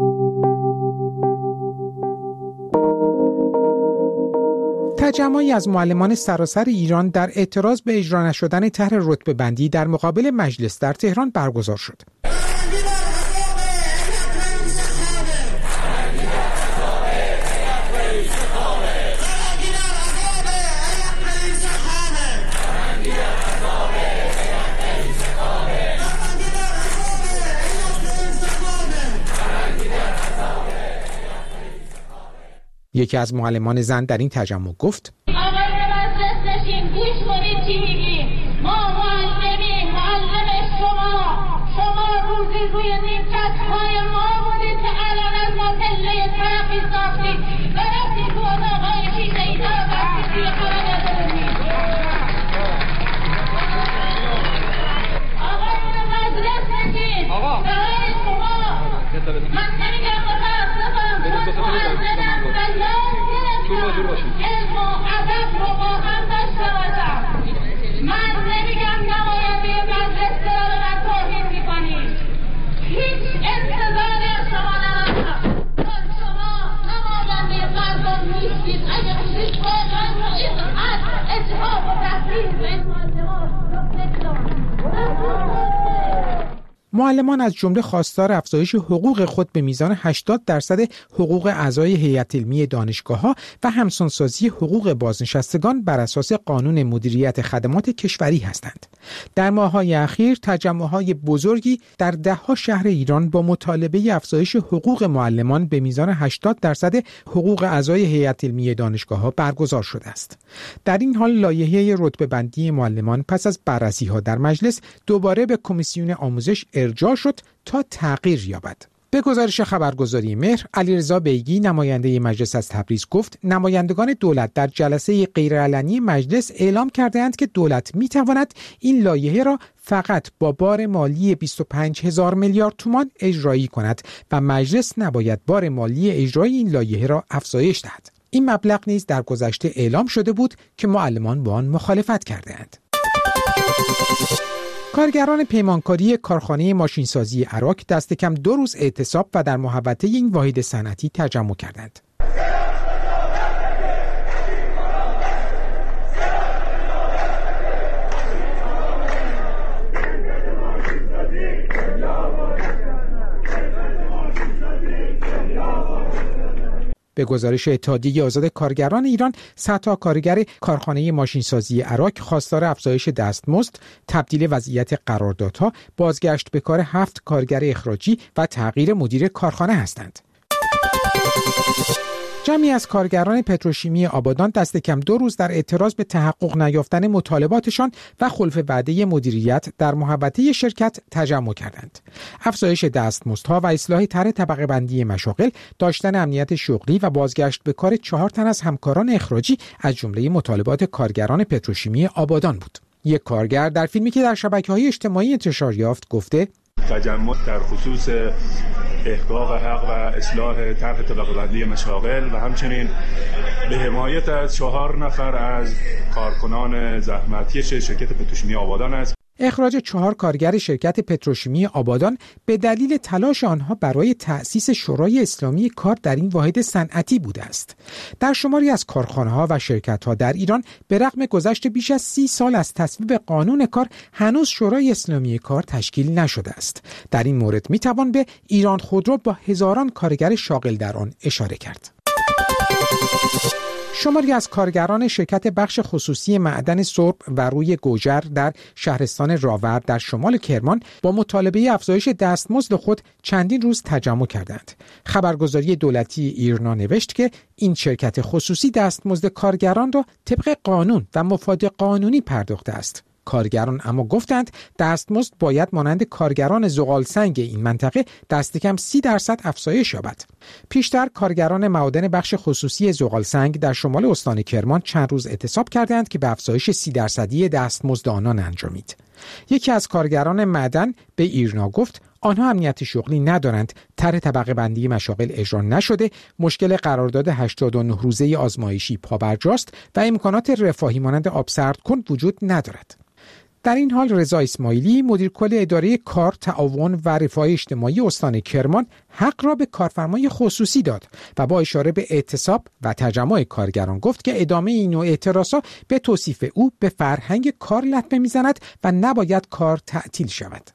تجمعی از معلمان سراسر ایران در اعتراض به اجرا نشدن طرح رتبه‌بندی در مقابل مجلس در تهران برگزار شد. یکی از معلمان زن در این تجمع گفت: آقای مجلس نشین، گوش کنید چی میگیم. ما معلمیم، معلم شما روزی روی نیمکت‌های ما بودید که الان از ما پله ترقی ساختید و رفتید تو اتاقهای شیشه اینا رو بستید توی خانه بزنید. آقای مجلس نشین، برای شما من نمیگم متاسفم، چون معلمم و یاد گرفتم علم و ادب رو با هم داشته باشم. من نمیگم نماینده مجلس را به من توهین میکنید، هیچ انتظاری از شما ندارم، چون شما نماینده مردم نیستید. اگر هیچ واقعا اجحاف و تحقیر به این معلمان معلمان از جمله خواستار افزایش حقوق خود به میزان 80% حقوق اعضای هیئت علمی دانشگاه‌ها و همسانسازی حقوق بازنشستگان بر اساس قانون مدیریت خدمات کشوری هستند. در ماه‌های اخیر تجمع‌های بزرگی در ده‌ها شهر ایران با مطالبه افزایش حقوق معلمان به میزان 80% حقوق اعضای هیئت علمی دانشگاه‌ها برگزار شده است. در این حال لایحه رتبه‌بندی معلمان پس از بررسی‌ها در مجلس دوباره به کمیسیون آموزش ارجاع شد تا تغییر یابد. به گزارش خبرگزاری مهر، علیرضا بیگی نماینده مجلس از تبریز گفت نمایندگان دولت در جلسه غیرعلنی مجلس اعلام کرده‌اند که دولت می‌تواند این لایحه را فقط با بار مالی 25,000 میلیارد تومان اجرایی کند و مجلس نباید بار مالی اجرای این لایحه را افزایش دهد. این مبلغ نیز در گذشته اعلام شده بود که معلمان با آن مخالفت کرده‌اند. کارگران پیمانکاری کارخانه ماشینسازی اراک دست کم 2 روز اعتصاب و در محوطه این واحد صنعتی تجمع کردند. به گزارش اتحادیه آزاد کارگران ایران، صدها کارگر کارخانه ماشینسازی اراک خواستار افزایش دستمزد، تبدیل وضعیت قراردادها، بازگشت به کار 7 کارگر اخراجی و تغییر مدیر کارخانه هستند. جمعی از کارگران پتروشیمی آبادان دست کم 2 روز در اعتراض به تحقق نیافتن مطالباتشان و خلف وعده مدیریت در محوطه شرکت تجمع کردند. افزایش دستمزدها و اصلاح طرح طبقه بندی مشاغل، داشتن امنیت شغلی و بازگشت به کار 4 تن از همکاران اخراجی از جمله مطالبات کارگران پتروشیمی آبادان بود. یک کارگر در فیلمی که در شبکه‌های اجتماعی انتشار یافت گفته تجمع در خصوص احقاق حق و اصلاح طرح طبقه بندی مشاغل و همچنین به حمایت از 4 نفر از کارکنان زحمتکش شرکت پتروشیمی آبادان است. اخراج 4 کارگر شرکت پتروشیمی آبادان به دلیل تلاش آنها برای تأسیس شورای اسلامی کار در این واحد صنعتی بوده است. در شماری از کارخانه‌ها و شرکت‌ها در ایران به رغم گذشت بیش از 30 سال از تصویب قانون کار هنوز شورای اسلامی کار تشکیل نشده است. در این مورد می‌توان به ایران خودرو با هزاران کارگر شاغل در آن اشاره کرد. شماری از کارگران شرکت بخش خصوصی معدن سرب و روی گوجر در شهرستان راور در شمال کرمان با مطالبه افزایش دستمزد خود چندین روز تجمع کردند. خبرگزاری دولتی ایرنا نوشت که این شرکت خصوصی دستمزد کارگران را طبق قانون و مفاد قانونی پرداخته است. کارگران اما گفتند دستمزد باید مانند کارگران زغالسنگ این منطقه دست کم 30% افزایش یابد. پیشتر کارگران معادن بخش خصوصی زغالسنگ در شمال استان کرمان چند روز اعتصاب کردند که به افزایش 30% دستمزد آنان انجامید. یکی از کارگران معدن به ایرنا گفت آنها امنیت شغلی ندارند، طرح طبقه بندی مشاغل اجرا نشده، مشکل قرارداد 89 روزه آزمایشی پابرجاست و امکانات رفاهی مانند آب سرد کن وجود ندارد. در این حال رضا اسماعیلی مدیر کل اداره کار، تعاون و رفاه اجتماعی استان کرمان حق را به کارفرمای خصوصی داد و با اشاره به اعتصاب و تجمع کارگران گفت که ادامه این نوع اعتراضات به توصیف او به فرهنگ کار لطمه میزند و نباید کار تعطیل شود.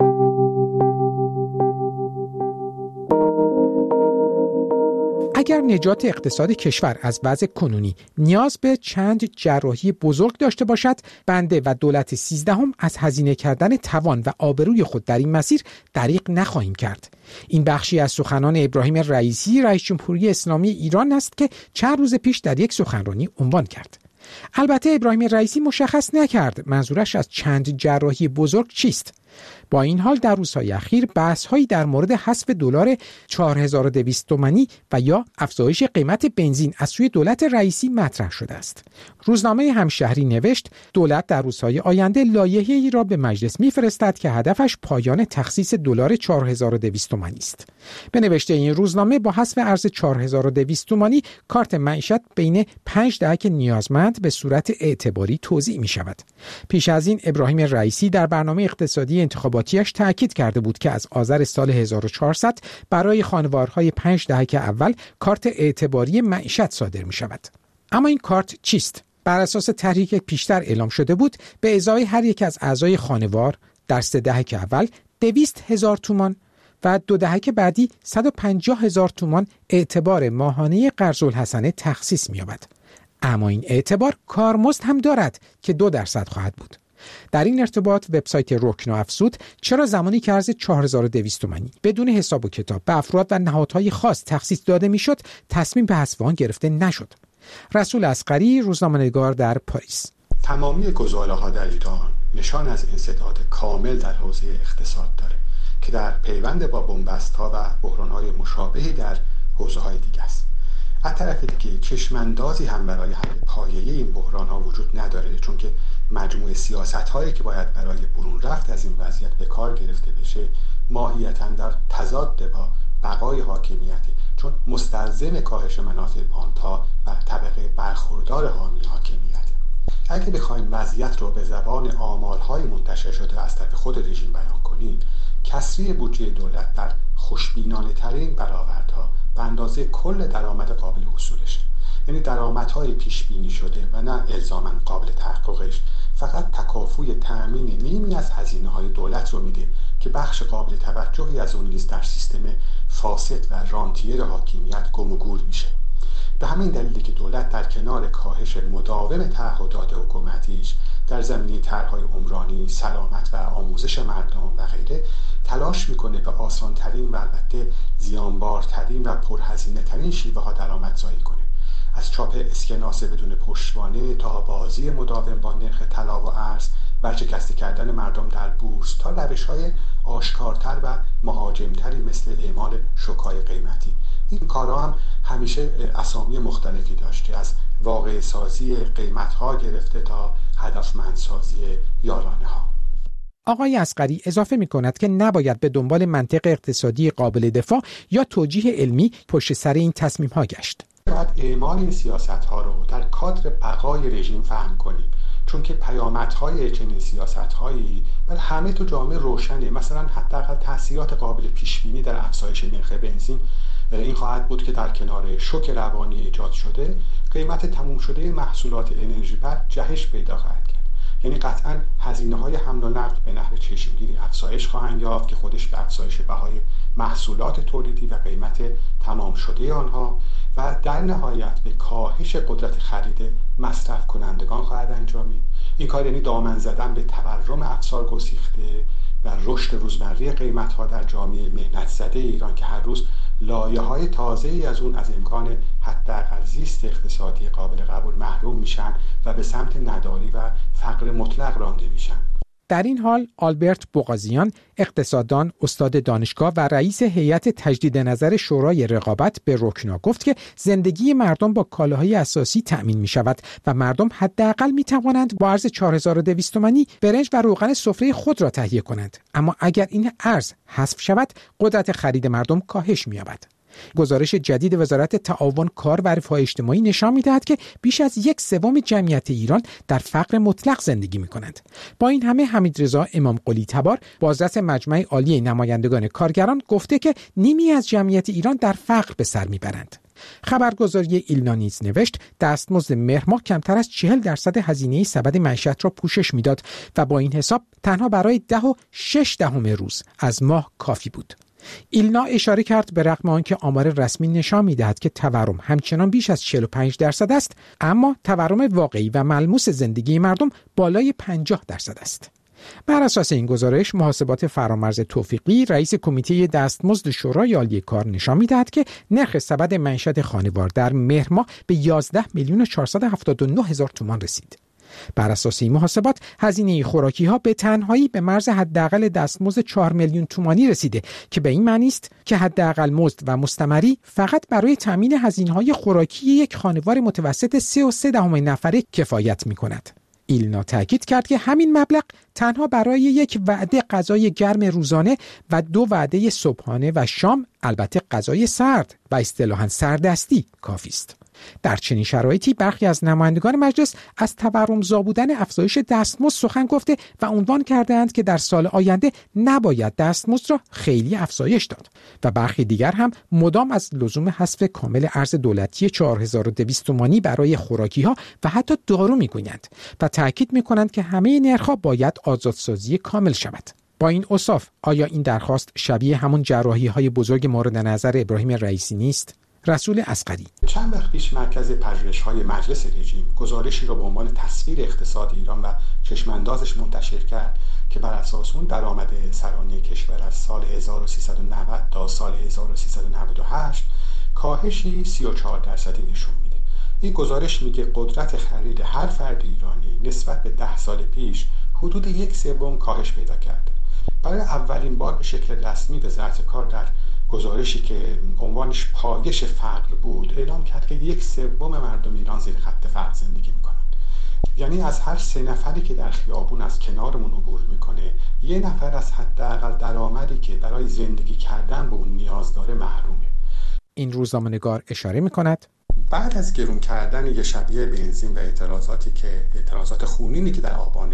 اگر نجات اقتصاد کشور از وضع کنونی نیاز به چند جراحی بزرگ داشته باشد، بنده و دولت 13 از هزینه کردن توان و آبروی خود در این مسیر دریغ نخواهیم کرد. این بخشی از سخنان ابراهیم رئیسی رئیس جمهوری اسلامی ایران است که چند روز پیش در یک سخنرانی عنوان کرد. البته ابراهیم رئیسی مشخص نکرد منظورش از چند جراحی بزرگ چیست. با این حال در روزهای اخیر بحث‌هایی در مورد حذف دلار 4200 تومانی و یا افزایش قیمت بنزین از سوی دولت رئیسی مطرح شده است. روزنامه همشهری نوشت دولت در روزهای آینده لایحه‌ای را به مجلس می‌فرستد که هدفش پایان تخصیص دلار 4200 تومانی است. به نوشته این روزنامه با حذف ارز 4200 تومانی کارت معیشت بین 5 دهک نیازمند به صورت اعتباری توزیع می‌شود. پیش از این ابراهیم رئیسی در برنامه اقتصادی انتخاباتیش تأکید کرده بود که از آذر سال 1400 برای خانوارهای 5 دهک اول کارت اعتباری معیشت صادر می شود. اما این کارت چیست؟ بر اساس طرحی که پیشتر اعلام شده بود به ازای هر یک از اعضای خانوار در 3 دهک اول 200,000 تومان و 2 دهک بعدی 150,000 تومان اعتبار ماهانه قرض‌الحسنه تخصیص می یابد. اما این اعتبار کارمزد هم دارد که 2% خواهد بود. در این ارتباط وبسایت رکن افزود چرا زمانی که ارز 4200 تومانی بدون حساب و کتاب به افراد و نهادهای خاص تخصیص داده میشد تصمیم به حذف آن گرفته نشد. رسول اصغری، روزنامه‌نگار در پاریس. تمامی گزاره‌ها در ایران نشان از انسداد کامل در حوزه اقتصاد داره که در پیوند با بنبست‌ها و بحران‌های مشابهی در حوزه‌های دیگه است. از طرف دیگه چشماندازی هم برای حل پایه‌ای این بحران‌ها وجود نداره، چون که مجموعه سیاست‌هایی که باید برای برون رفت از این وضعیت به کار گرفته بشه ماهیتاً در تضاد با بقای حاکمیت، چون مستلزم کاهش منافع پانتا و طبقه برخوردار حامی حاکمیت. اگه بخوایم وضعیت رو به زبان آمال‌های منتشر شده از طرف خود رژیم بیان کنیم، کسری بودجه دولت در خوشبینانه‌ترین برآوردها به اندازه کل درآمد قابل حصولشه. یعنی درآمدهای پیش بینی شده و نه الزاماً قابل تحققش فقط تکافوی تأمین نیمی از هزینه‌های دولت رو میده که بخش قابل توجهی از اون نیز در سیستم فاسد و رانتیر حاکمیت گم و گور میشه. به همین دلیلی که دولت در کنار کاهش مداوم تعهدات حکومتیش در زمینه طرح‌های عمرانی، سلامت و آموزش مردم و غیره تلاش میکنه به آسان‌ترین و البته زیانبارترین و پرهزینه‌ترین شیوه‌ها درآمدزایی کنه. از چاپ اسکناس بدون پشتوانه تا بازی مداوم با نرخ طلا و ارز، ورشکسته کردن مردم در بورس تا روش‌های آشکارتر و مهاجمتری مثل اعمال شوک‌های قیمتی. این کارها هم همیشه اسامی مختلفی داشته، از واقع سازی قیمت‌ها گرفته تا هدفمندسازی یارانه‌ها. آقای اصغری اضافه می‌کند که نباید به دنبال منطق اقتصادی قابل دفاع یا توجیه علمی پشت سر این تصمیم‌ها گشت. باید اعمال این سیاست‌ها رو در کادر بقای رژیم فهم کنیم، چون که پیامدهای چنین سیاست‌هایی بر همه تو جامعه روشنه. مثلا حداقل تأثیرات قابل پیش‌بینی در افزایش نرخ بنزین این خواهد بود که در کنار شوک روانی ایجاد شده، قیمت تموم شده محصولات انرژی بر جهش پیدا خواهد کرد. یعنی قطعاً هزینه‌های حمل و نقل به نحو چشمگیری افزایش خواهند یافت که خودش به افزایش بهای محصولات تولیدی و قیمت تمام شده آنها و در نهایت به کاهش قدرت خرید مصرف کنندگان خواهد انجامید. این کار یعنی دامن زدن به تورم افسار گسیخته و رشد روزمره قیمت‌ها در جامعه مهنت زده ایران که هر روز لایه‌های تازه‌ای از اون از امکان حداقل زیست اقتصادی قابل قبول محروم میشن و به سمت نداری و فقر مطلق رانده میشن. در این حال آلبرت بوغازیان، اقتصاددان، استاد دانشگاه و رئیس هیئت تجدید نظر شورای رقابت به رکنا گفت که زندگی مردم با کالاهای اساسی تأمین می شود و مردم حداقل می توانند با ارز 4200 تومانی برنج و روغن سفره خود را تهیه کنند. اما اگر این ارز حذف شود، قدرت خرید مردم کاهش می یابد. گزارش جدید وزارت تعاون، کار و رفاه اجتماعی نشان می‌دهد که بیش از 1/3 جمعیت ایران در فقر مطلق زندگی می‌کنند. با این همه حمیدرضا امام قلی تبار، بازرس مجمع عالی نمایندگان کارگران، گفته که نیمی از جمعیت ایران در فقر به سر می‌برند. خبرگزاری ایلنا نیز نوشت دستمزد مهر ماه کمتر از 40% هزینه سبد معیشت را پوشش می‌داد و با این حساب تنها برای 10.6 روز از ماه کافی بود. ایلنا اشاره کرد به رغم آنکه آمار رسمی نشان می‌دهد که تورم همچنان بیش از 45% است، اما تورم واقعی و ملموس زندگی مردم بالای 50% است. بر اساس این گزارش، محاسبات فرامرز توفیقی، رئیس کمیته دستمزد شورای عالی کار، نشان می‌دهد که نرخ سبد معیشت خانوار در مهر ماه به 11,479,000 تومان رسید. بر اساس این محاسبات، هزینه خوراکی‌ها به تنهایی به مرز حداقل دستمزد 4 میلیون تومانی رسیده که به این معنی است که حداقل مزد و مستمری فقط برای تامین هزینه‌های خوراکی یک خانوار متوسط 3.3 نفره کفایت می‌کند. ایلنا تاکید کرد که همین مبلغ تنها برای یک وعده غذای گرم روزانه و 2 وعده صبحانه و شام، البته غذای سرد و اصطلاحاً سردستی، کافی است. در چنین شرایطی برخی از نمایندگان مجلس از تورمزا بودن افزایش دستمزد سخن گفته و عنوان کردند که در سال آینده نباید دستمزد را خیلی افزایش داد و برخی دیگر هم مدام از لزوم حذف کامل ارز دولتی 4200 تومانی برای خوراکی‌ها و حتی دارو می‌گویند و تاکید می‌کنند که همه نرخ‌ها باید آزادسازی کامل شود. با این اوصاف آیا این درخواست شبیه همون جراحی‌های بزرگ مورد نظر ابراهیم رئیسی نیست؟ رسول اصغری. چند وقت پیش مرکز پژوهش‌های مجلس رژیم گزارشی را به عنوان تصویر اقتصاد ایران و چشماندازش منتشر کرد که بر اساس اون درآمد سرانه کشور از سال 1390 تا سال 1398 کاهشی 34% نشون میده. این گزارش میگه قدرت خرید هر فرد ایرانی نسبت به 10 سال پیش حدود 1/3 کاهش پیدا کرده. برای اولین بار به شکل رسمی وزارت کار در گزارشی که عنوانش پایش فقر بود اعلام کرد که 1/3 مردم ایران زیر خط فقر زندگی میکنن. یعنی از هر 3 نفری که در خیابون از کنارمون عبور میکنه، 1 نفر از حداقل درآمدی که برای زندگی کردن به اون نیاز داره محرومه. این روزنامه‌نگار اشاره میکند بعد از گرون کردن یه شبیه بنزین و اعتراضات خونینی که در آبان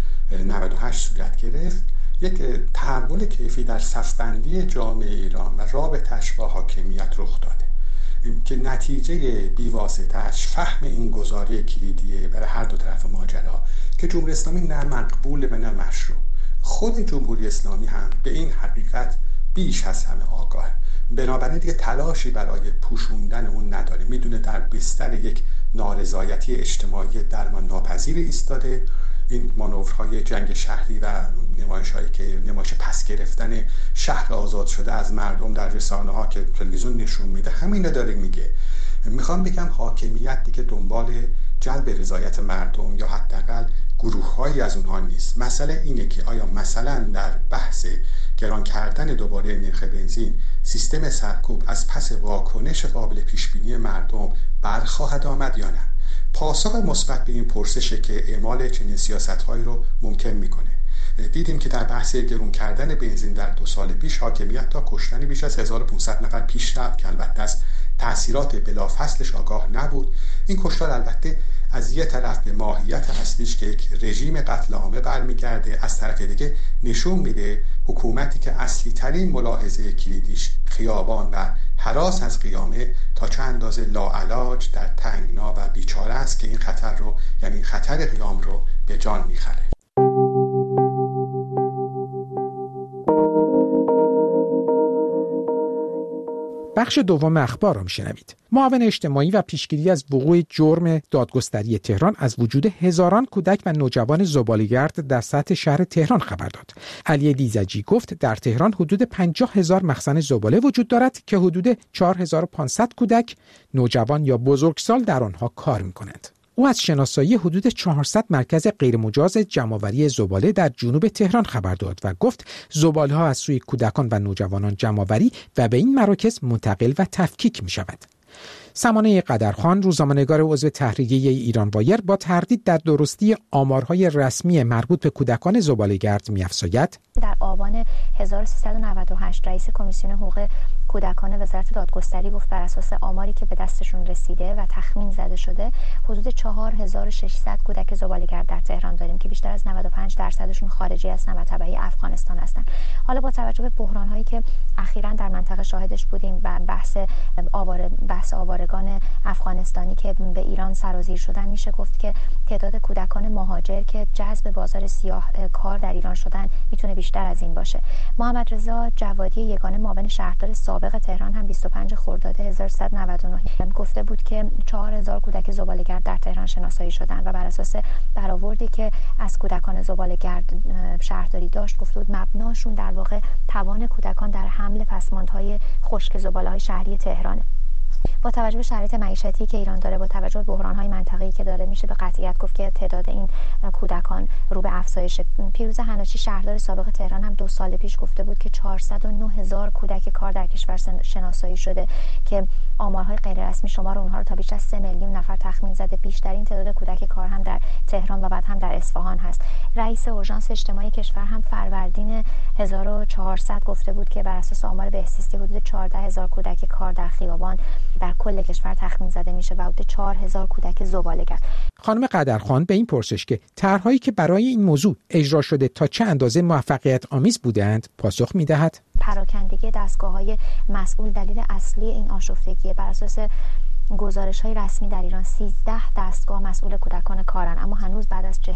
98 صورت گرفت، یک تحول کیفی در صف‌بندی جامعه ایران و رابطه‌اش با حاکمیت رخ داده که نتیجه بی‌واسطه‌اش فهم این گزاره کلیدیه برای هر دو طرف ماجرا که جمهوری اسلامی نه مقبول و نه مشروع. خود جمهوری اسلامی هم به این حقیقت بیش از همه آگاه، بنابراین دیگه تلاشی برای پوشوندن اون نداره. میدونه در بستر یک نارضایتی اجتماعی درمان ناپذیر ایستاده. این مانورهای جنگ شهری و نمایش‌هایی که نمایش پس گرفتن شهر آزاد شده از مردم در رسانه‌ها که تلویزیون نشون میده همین داره میگه. میخوام بگم حاکمیت دیگه دنبال جلب رضایت مردم یا حداقل گروه‌هایی از اونها نیست. مسئله اینه که آیا مثلا در بحث گران کردن دوباره نرخ بنزین سیستم سرکوب از پس واکنش قابل پیشبینی مردم برخواهد آمد یا نه؟ پاسخ مثبت به این پرسشه که اعمال چنین سیاست‌هایی رو ممکن میکنه. دیدیم که در بحث گرون کردن بنزین در 2 سال پیش حاکمیت تا کشتن بیش از 1500 نفر پیش رفت که البته از تأثیرات بلافاصلش آگاه نبود. این کشتار البته از یه طرف به ماهیت اصلیش که یک رژیم قتل عامه برمیگرده، از طرف دیگه نشون میده حکومتی که اصلی ترین ملاحظه کلیدیش خیابان و هراس از قیامه تا چه اندازه لاعلاج در تنگنا و بیچاره است که این خطر رو، یعنی خطر قیام رو به جان میخره. بخش دوم اخبار را میشنوید. معاون اجتماعی و پیشگیری از وقوع جرم دادگستری تهران از وجود هزاران کودک و نوجوان زباله‌گرد در سطح شهر تهران خبر داد. علی دیزجی گفت در تهران حدود 50,000 مخزن زباله وجود دارد که حدود 4500 کودک، نوجوان یا بزرگسال در آنها کار می‌کنند. او از شناسایی حدود 400 مرکز غیرمجاز جمع‌آوری زباله در جنوب تهران خبر داد و گفت زباله‌ها از سوی کودکان و نوجوانان جمع‌آوری و به این مراکز منتقل و تفکیک می‌شود. سمانه قدرخان، روزنامه‌نگار عضو تحریریه ایران وایر، با تردید در درستی آمارهای رسمی مربوط به کودکان زباله‌گرد می‌افزاید: در آبان 1398 رئیس کمیسیون حقوق کودکان وزارت دادگستری گفت بر اساس آماری که به دستشون رسیده و تخمین زده شده حدود 4600 کودک زباله‌گرد در تهران داریم که بیشتر از 95% خارجی هستند و تبعی افغانستان هستند. حالا با توجه به بحران‌هایی که اخیراً در منطقه شاهدش بودیم و بحث آوارگان افغانستانی که به ایران سرازیر شدن، میشه گفت که تعداد کودکان مهاجر که جذب بازار سیاه کار در ایران شدن میتونه بیشتر از این باشه. محمد رضا جوادی یگانه معاون شهردار سابق تهران هم 25 خرداد 1399 گفته بود که 4000 کودک زباله‌گرد در تهران شناسایی شدند و بر اساس برآوردی که از کودکان زباله‌گرد شهرداری داشت گفته بود مبناشون در واقع توان کودکان در حمل پسماندهای خشک زباله‌های شهری تهرانه. با توجه به شرایط معیشتی که ایران داره، با توجه به بحران‌های منطقه‌ای که داره، میشه به قطعیت گفت که تعداد این کودکان رو به افزایش. پیروز حناچی شهردار سابق تهران هم 2 سال پیش گفته بود که 409,000 کودک کار در کشور شناسایی شده که آمارهای غیر رسمی شمار اونها رو تا بیش از 3 میلیون نفر تخمین زده. بیشترین تعداد کودک کار هم در تهران و بعد هم در اصفهان هست. رئیس اورژانس اجتماعی کشور هم فروردین 1400 گفته بود که بر اساس آمار بهزیستی حدود 14000 کودک کار در خیابان در کل کشور تخمین زده میشه و حدود 4000 کودک زباله‌گرد. خانم قدرخان به این پرسش که طرح‌هایی که برای این موضوع اجرا شده تا چه اندازه موفقیت آمیز بودند پاسخ می‌دهد: پراکندگی دستگاه‌های مسئول دلیل اصلی این آشفتگی. بر اساس گزارش‌های رسمی در ایران 13 دستگاه مسئول کودکان کارن، اما هنوز بعد از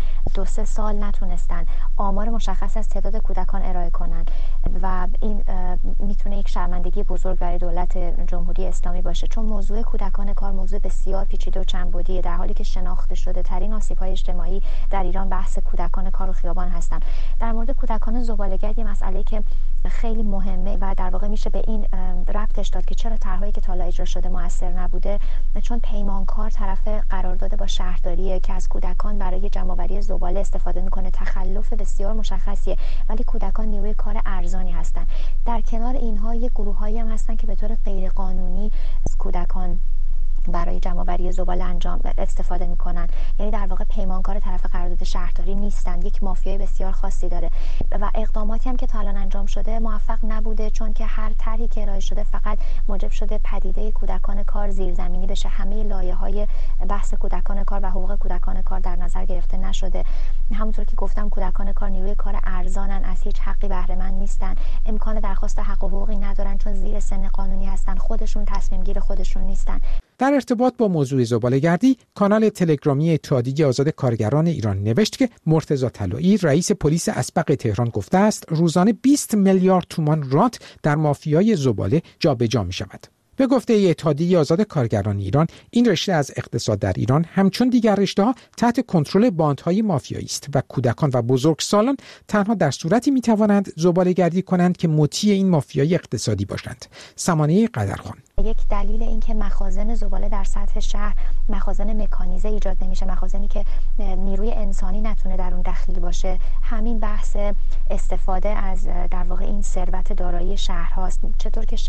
42 سال نتونستن آمار مشخص از تعداد کودکان ارائه کنن و این میتونه یک شرمندگی بزرگ برای دولت جمهوری اسلامی باشه، چون موضوع کودکان کار موضوع بسیار پیچیده و چندبعدیه، در حالی که شناخته شده ترین آسیب‌های اجتماعی در ایران بحث کودکان کار و خیابان هستن. در مورد کودکان زباله‌گرد یه مسئله که خیلی مهمه و در واقع میشه به این ربطش داد که چرا طرحی که تا حالا اجرا شده موثر نبوده، چون پیمانکار طرف قرارداد با شهرداریه که از کودکان برای جمع‌آوری زباله استفاده میکنه. تخلف بسیار مشخصیه، ولی کودکان نیروی کار ارزانی هستن. در کنار اینها یک گروهایی هم هستن که به طور غیر قانونی از کودکان برای جمع‌آوری زباله استفاده میکنن، یعنی در واقع پیمانکار طرف قرارداد شهرداری نیستن، یک مافیای بسیار خاصی داره و اقداماتی هم که تا الان انجام شده موفق نبوده، چون که هر طرحی که ارائه شده فقط موجب شده پدیده کودکان کار زیرزمینی بشه. همه لایه‌های بحث کودکان کار و حقوق کودکان کار در نظر گرفته نشده. همونطور که گفتم کودکان کار نیروی کار ارزانن، از هیچ حقی بهره مند نیستن، امکان درخواست حق و حقوقی ندارن چون زیر سن قانونی هستن، خودشون تصمیم گیر خودشون نیستن. در ارتباط با موضوع زباله‌گردی، کانال تلگرامی اتحادیه آزاد کارگران ایران نوشت که مرتضی طلایی رئیس پلیس اسبق تهران گفته است روزانه 20 میلیارد تومان رانت در مافیای زباله جابجا می‌شود. به گفته اتحادیه آزاد کارگران ایران، این رشته از اقتصاد در ایران همچون دیگر رشته‌ها تحت کنترل باندهای مافیایی است و کودکان و بزرگسالان تنها در صورتی می‌توانند زباله‌گردی کنند که مطیع این مافیای اقتصادی باشند. سمانه قدرخان: یک دلیل این که مخازن زباله در سطح شهر مخازن مکانیزه ایجاد نمیشه، مخازنی که نیروی انسانی نتونه در اون دخیل باشه، همین بحث استفاده از در واقع این ثروت دارایی شهرهاست. چطور که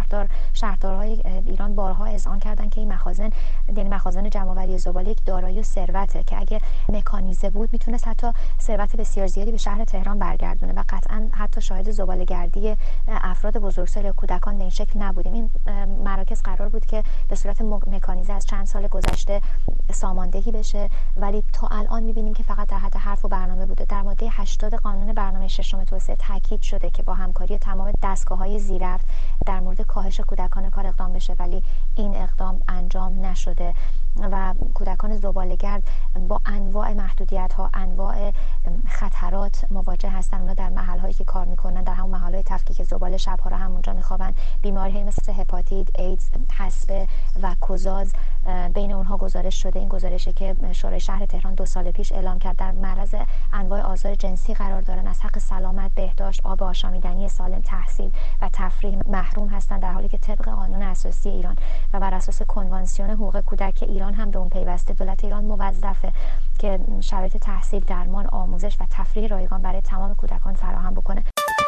شهردارهای ایران بارها اذعان کردن که این مخازن، یعنی مخازن جمع‌آوری زباله، یک دارایی و ثروته که اگه مکانیزه بود میتونست حتی ثروت بسیار زیادی به شهر تهران برگردونه و قطعا حتی شاهد زباله‌گردی افراد بزرگسال یا کودکان به این شکل نبودیم. این مراکز قرار بود که به صورت مکانیزه از چند سال گذشته ساماندهی بشه، ولی تا الان می‌بینیم که فقط در حد حرف و برنامه بوده. در ماده 80 قانون برنامه ششم توسعه تاکید شده که با همکاری تمام دستگاه‌های زیرربط در مورد کاهش کودکان کار اقدام بشه، ولی این اقدام انجام نشده و کودکان زباله‌گرد با انواع محدودیت‌ها، انواع خطرات مواجه هستن. اونا در محل‌هایی که کار می‌کنن، در همون محل‌های تفکیک زباله، شب‌ها رو همونجا می‌خوابن. بیماری‌های مثل هپاتیت، ایدز، حصبه و کوزاز بین اونها گزارش شده. این گزارشی که شورای شهر تهران 2 سال پیش اعلام کرد در معرض انواع آزار جنسی قرار دارن، از حق سلامت، بهداشت، آب آشامیدنی سالم، تحصیل و تفریح محروم هستند، در حالی که طبق قانون اساسی ایران و بر اساس کنوانسیون حقوق کودک ایران هم به اون پیوسته، دولت ایران موظفه که شرایط تحصیل، درمان، آموزش و تفریح رایگان برای تمام کودکان فراهم بکنه.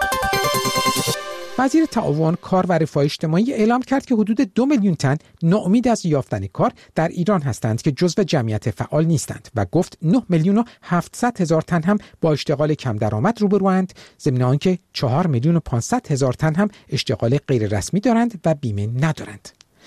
وزیر تعاون، کار و رفاه اجتماعی اعلام کرد که حدود 2 میلیون تن ناامید از یافتن کار در ایران هستند که جزو جمعیت فعال نیستند و گفت 9 میلیون و 700 هزار تن هم با اشتغال کم درآمد روبروند، ضمن آنکه 4 میلیون و 500 هزار تن هم اشتغال غیر رسمی دارند و بیمه ندارند.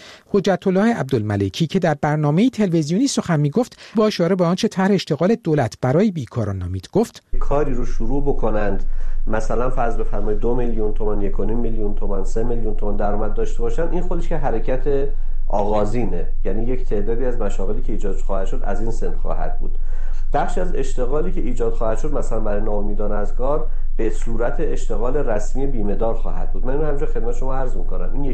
حجت الله عبدالملکی که در برنامه تلویزیونی سخن می‌گفت، با اشاره به آنچه طرح اشتغال دولت برای بیکاران نامید، گفت کاری رو شروع بکنند، مثلا فرض بفرمایید 2 میلیون تومان، 1.5 میلیون تومان، 3 میلیون تومان درآمد داشته باشن، این خودش که حرکت آغازینه، یعنی یک تعدادی از مشاغلی که ایجاد خواهد شد از این سن خواهد بود. بخشی از اشتغالی که ایجاد خواهد شد مثلا برای ناامیدان از کار به صورت اشتغال رسمی بیمه دار خواهد بود. من همینجا خدمت شما عرض می‌کنم این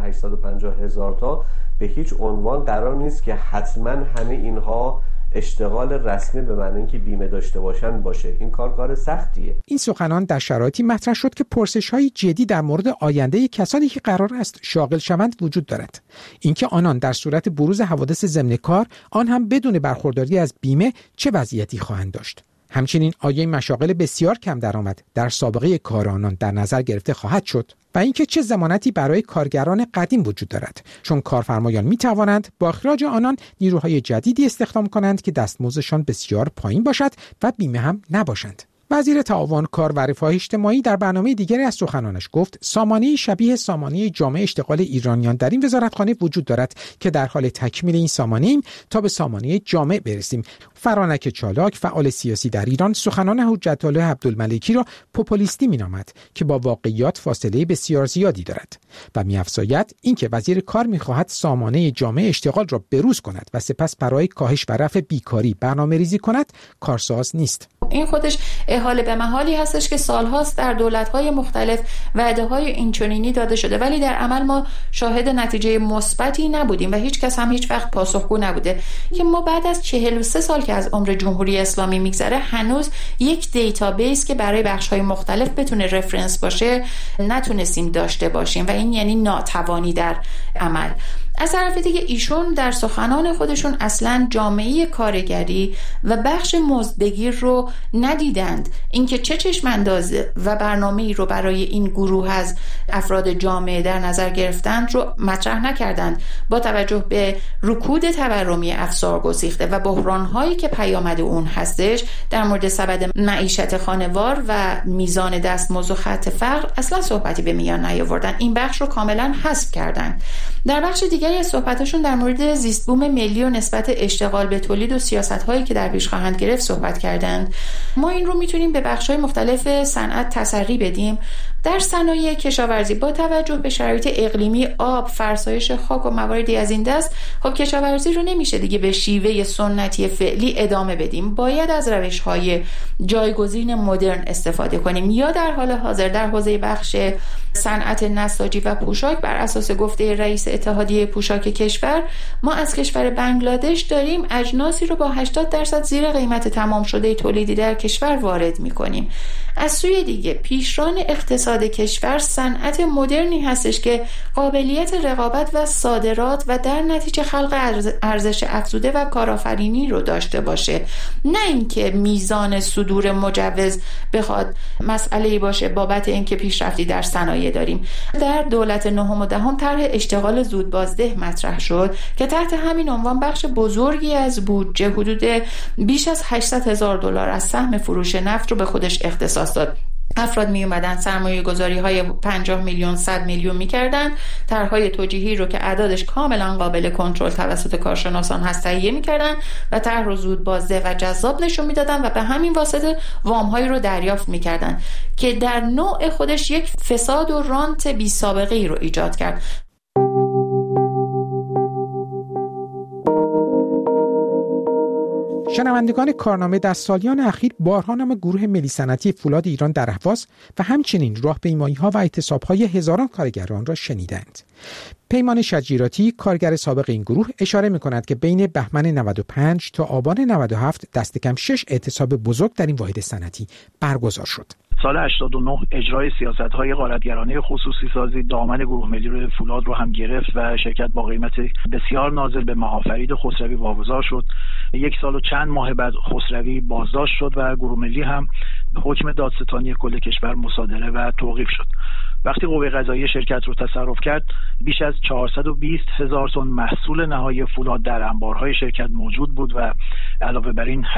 1,850,000 تا به هیچ عنوان قرار نیست که حتما همه اینها اشتغال رسمی به معنی اینکه بیمه داشته باشن باشه. این کار سختیه. این سخنان در شرایطی مطرح شد که پرسش‌های جدی در مورد آینده کسانی که قرار است شاغل شوند وجود دارد. اینکه آنان در صورت بروز حوادث ضمن کار، آن هم بدون برخورداری از بیمه، چه وضعیتی خواهند داشت. همچنین آیا مشاغل بسیار کم درآمد در سابقه کار آنان در نظر گرفته خواهد شد و اینکه چه ضمانتی برای کارگران قدیم وجود دارد، چون کارفرمایان می توانند با اخراج آنان نیروهای جدیدی استخدام کنند که دستمزدشان بسیار پایین باشد و بیمه هم نباشند. وزیر تعاون، کار و رفاه اجتماعی در برنامه دیگری از سخنانش گفت سامانه شبیه سامانه جامعه اشتغال ایرانیان در این وزارتخانه وجود دارد که در حال تکمیل این سامانه ایم تا به سامانه جامع برسیم. فرانک چالاک، فعال سیاسی در ایران، سخنان حجت الله عبدالملکی را پوپولیستی می‌نامد که با واقعیات فاصله بسیار زیادی دارد و می‌افزاید اینکه وزیر کار می‌خواهد سامانه جامعه اشتغال را بروز کند و سپس برای کاهش و رفع بیکاری برنامه‌ریزی کند کارساز نیست. این خودش احاله به محالی هستش که سالهاست در دولت‌های مختلف وعده‌های اینچنینی داده شده، ولی در عمل ما شاهد نتیجه مثبتی نبودیم و هیچ کس هم هیچ وقت پاسخگو نبوده. که ما بعد از 43 سال که از عمر جمهوری اسلامی میگذره هنوز یک دیتابیس که برای بخش‌های مختلف بتونه رفرنس باشه نتونستیم داشته باشیم و این یعنی ناتوانی در عمل. از طرف دیگه ایشون در سخنان خودشون اصلا جامعه کارگری و بخش مزدبگیر رو ندیدند. اینکه چه چشم‌انداز و برنامه‌ای رو برای این گروه از افراد جامعه در نظر گرفتند رو مطرح نکردند. با توجه به رکود تورمی افزار گسیخته و بحران‌هایی که پیامد اون هستش در مورد سبد معیشت خانوار و میزان دستمزد و خط فقر اصلا صحبتی به میان نیاوردن. این بخش رو کاملا حذف کردند. در بخش دیگری از صحبتشون در مورد زیست بوم ملی و نسبت اشتغال به تولید و سیاست‌هایی که در پیش خواهند گرفت صحبت کردند. ما این رو میتونیم به بخش‌های مختلف صنعت تسری بدیم. در صنایع کشاورزی با توجه به شرایط اقلیمی، آب، فرسایش خاک و مواردی از این دست، خب کشاورزی رو نمیشه دیگه به شیوه سنتی فعلی ادامه بدیم. باید از روش‌های جایگزین مدرن استفاده کنیم. یا در حال حاضر در حوزه بخش صنعت نساجی و پوشاک بر اساس گفته رئیس اتحادیه پوشاک کشور، ما از کشور بنگلادش داریم اجناسی رو با 80% زیر قیمت تمام شده تولیدی در کشور وارد می‌کنیم. از سوی دیگه پیشران اقتصاد کشور صنعت مدرنی هستش که قابلیت رقابت و صادرات و در نتیجه خلق ارزش افزوده و کارآفرینی رو داشته باشه، نه اینکه میزان صدور مجوز بخواد مسئله‌ای باشه بابت اینکه پیشرفتی در صنایع داریم. در دولت نهم و دهم طرح اشتغال زود بازده مطرح شد که تحت همین عنوان بخش بزرگی از بودجه حدود بیش از $800,000 از سهم فروش نفت رو به خودش اختصاص داد. افراد می اومدن سرمایه گذاری های 50 میلیون 100 میلیون می کردن، طرحهای توجیهی رو که اعدادش کاملا قابل کنترل توسط کارشناسان هست تهیه می کردن و طرح رو زود بازده و جذاب نشون می دادن و به همین واسطه وام هایی رو دریافت می کردن که در نوع خودش یک فساد و رانت بی سابقه ای رو ایجاد کرد. شنوندگان کارنامه، در سالیان اخیر بارها نام گروه ملی صنعتی فولاد ایران در اهواز و همچنین راهپیمایی‌ها و اعتصاب‌های هزاران کارگران را شنیدند. پیمان شجیراتی، کارگر سابق این گروه، اشاره می‌کند که بین بهمن 95 تا آبان 97 دست کم 6 اعتصاب بزرگ در این واحد صنعتی برگزار شد. سال 89 اجرای سیاست‌های غارتگرانه خصوصی سازی دامن گروه ملی روی فولاد رو هم گرفت و شرکت با قیمت بسیار نازل به مهافرید خسروی واگذار شد. 1 سال و چند ماه بعد خسروی بازداشت شد و گروه ملی هم به حکم دادستانی کل کشور مصادره و توقیف شد. وقتی قوه قضاییه شرکت رو تصرف کرد، بیش از 420,000 تن محصول نهایی فولاد در انبارهای شرکت موجود بود و علاوه بر این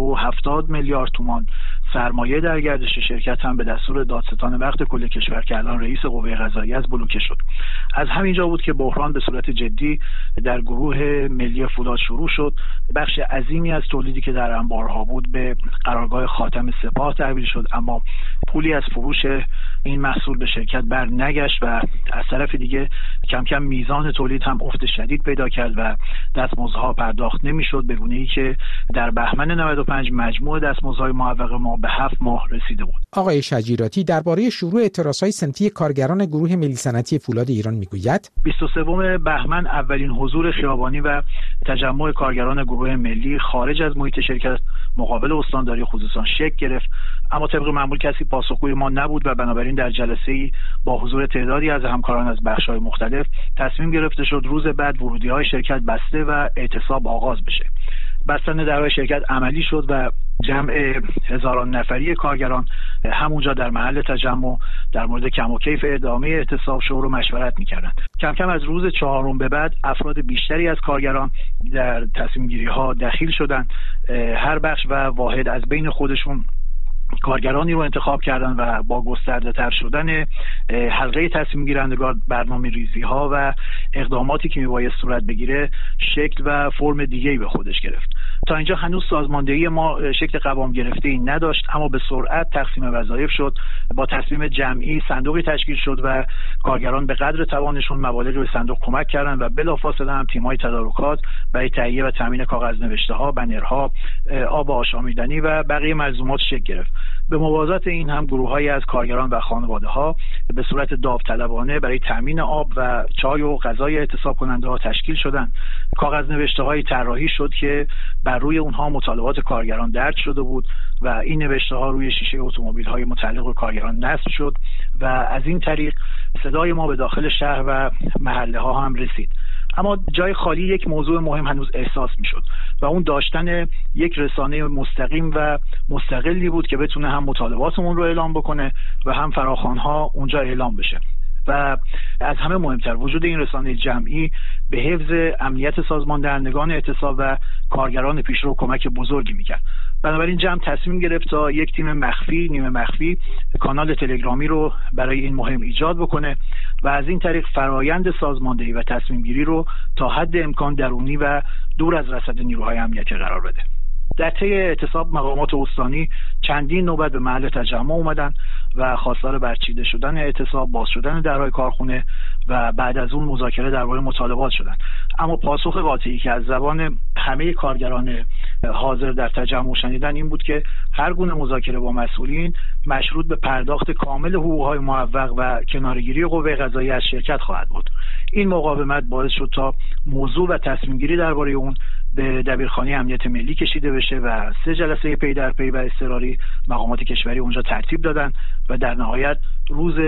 870 میلیارد تومان سرمایه در گردش شرکت هم به دستور دادستان وقت کل کشور که الان رئیس قوه قضاییه است بلوکه شد. از همینجا بود که بحران به صورت جدی در گروه ملی فولاد شروع شد. بخش عظیمی از تولیدی که در انبارها بود به قرارگاه خاتم سپاه تحویل شد، اما پولی از فروش این محصول به شرکت بر نگشت و از طرف دیگه کم کم میزان تولید هم افت شدید پیدا کرد و دستمزدها پرداخت نمیشد، به گونه‌ای که در بهمن 95 مجموع دستمزدهای معوق ما به 7 ماه رسیده بود. آقای شجیراتی درباره شروع اعتراضهای صنفی کارگران گروه ملی صنعتی فولاد ایران میگوید: 23 بهمن اولین حضور خیابانی و تجمع کارگران گروه ملی خارج از محیط شرکت مقابل استانداری خوزستان شکل گرفت، اما طبق معمول کسی پاسخگوی ما نبود و بنابراین در جلسه‌ای با حضور تعدادی از همکاران از بخش‌های مختلف تصمیم گرفته شد روز بعد ورودی‌های شرکت بسته و اعتصاب آغاز بشه. بستن درهای شرکت عملی شد و جمع هزاران نفری کارگران همونجا در محل تجمع در مورد کم و کیف ادامه اعتصاب شور و مشورت می‌کردند. کم کم از روز 4 به بعد افراد بیشتری از کارگران در تصمیم گیری‌ها دخیل شدند. هر بخش و واحد از بین خودشون کارگرانی رو انتخاب کردن و با گسترده تر شدن حلقه تصمیم گیرندگان برنامه ریزی ها و اقداماتی که میباید صورت بگیره شکل و فرم دیگه‌ای به خودش گرفت. تا اینجا هنوز سازماندهی ما شکل قوام گرفته‌ای نداشت، اما به سرعت تقسیم وظایف شد. با تصمیم جمعی صندوقی تشکیل شد و کارگران به قدر توانشون مبالغی به صندوق کمک کردند و بلافاصله هم تیم‌های تدارکات برای تهیه و تامین کاغذ نوشته‌ها، بنرها، آب آشامیدنی و بقیه ملزومات شکل گرفت. به موازات این هم گروه‌هایی از کارگران و خانواده‌ها به صورت داوطلبانه برای تامین آب و چای و غذای اعتصاب کننده‌ها تشکیل شدند. کاغذ نوشته‌های طراحی شد که بر روی اونها مطالبات کارگران درج شده بود و این نوشته‌ها روی شیشه اتومبیل‌های متعلق به کارگران نصب شد و از این طریق صدای ما به داخل شهر و محله‌ها هم رسید. اما جای خالی یک موضوع مهم هنوز احساس میشد و اون داشتن یک رسانه مستقیم و مستقلی بود که بتونه هم مطالباتمون رو اعلام بکنه و هم فراخوان‌ها اونجا اعلام بشه. و از همه مهمتر وجود این رسانه جمعی به حفظ امنیت سازمان دهندگان اعتصاب و کارگران پیشرو کمک بزرگی میکرد. بنابراین جمع تصمیم گرفت تا یک تیم مخفی، نیمه مخفی کانال تلگرامی رو برای این مهم ایجاد بکنه و از این طریق فرایند سازماندهی و تصمیم گیری رو تا حد امکان درونی و دور از رصد نیروهای امنیتی قرار بده. در طی اعتصاب مقامات استانی چندین نوبت به محل تجمع اومدن و خواستار برچیده شدن اعتصاب، باز شدن درهای کارخونه و بعد از اون مذاکره درباره مطالبات شدن. اما پاسخ قاطعی که از زبان همه کارگران حاضر در تجمع شنیدن این بود که هر گونه مذاکره با مسئولین مشروط به پرداخت کامل حقوق‌های معوق و کناره‌گیری قوه قضاییه از شرکت خواهد بود. این مقاومت باعث شد تا موضوع و تصمیم گیری درباره اون به دبیرخانه امنیت ملی کشیده بشه و 3 جلسه پی در پی و اضطراری مقامات کشوری اونجا ترتیب دادن و در نهایت روز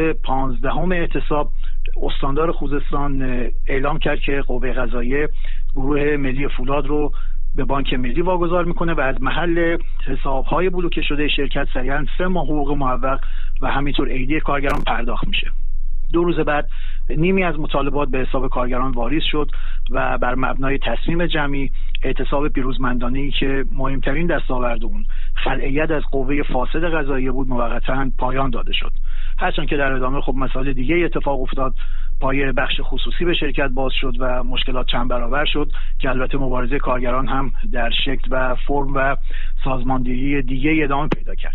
15 اعتصاب استاندار خوزستان اعلام کرد که قوه قضاییه گروه ملی فولاد رو به بانک ملی واگذار میکنه و از محل حساب‌های بلوکه شده شرکت سریعا 3 ماه حقوق معوق و همینطور عیدی کارگران پرداخت میشه. 2 روز بعد نیمی از مطالبات به حساب کارگران واریز شد و بر مبنای تصمیم جمعی اعتصاب پیروزمندانه‌ای که مهمترین دستاورد اون خلع ید از قوه فاسد قضاییه بود موقتا پایان داده شد. هرچند که در ادامه خب مسائل دیگه اتفاق افتاد، پای بخش خصوصی به شرکت باز شد و مشکلات چند برابر شد که البته مبارزه کارگران هم در شکل و فرم و سازماندهی دیگه ادامه پیدا کرد.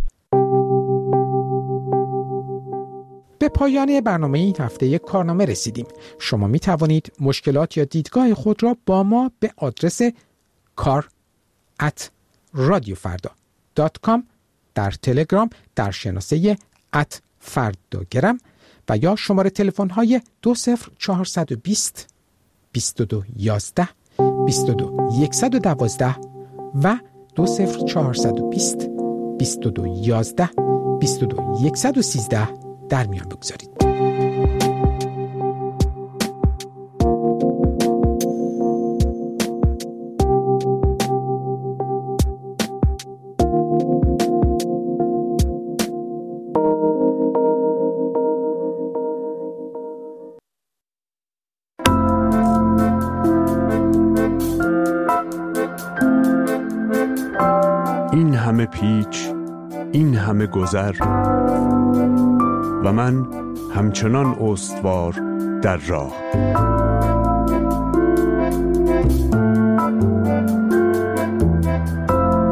به پایان برنامه این هفته یک کارنامه رسیدیم. شما می توانید مشکلات یا دیدگاه خود را با ما به آدرس کار@ radiofrda.com، در تلگرام در شناسه @فرداگرم و یا شماره تلفن های 20420 2211 22112 و 20420 2211 22113 در میان بگذارید. این همه پیچ، این همه گذر و من همچنان استوار در راه.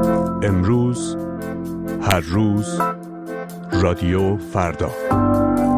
امروز، هر روز، رادیو فردا.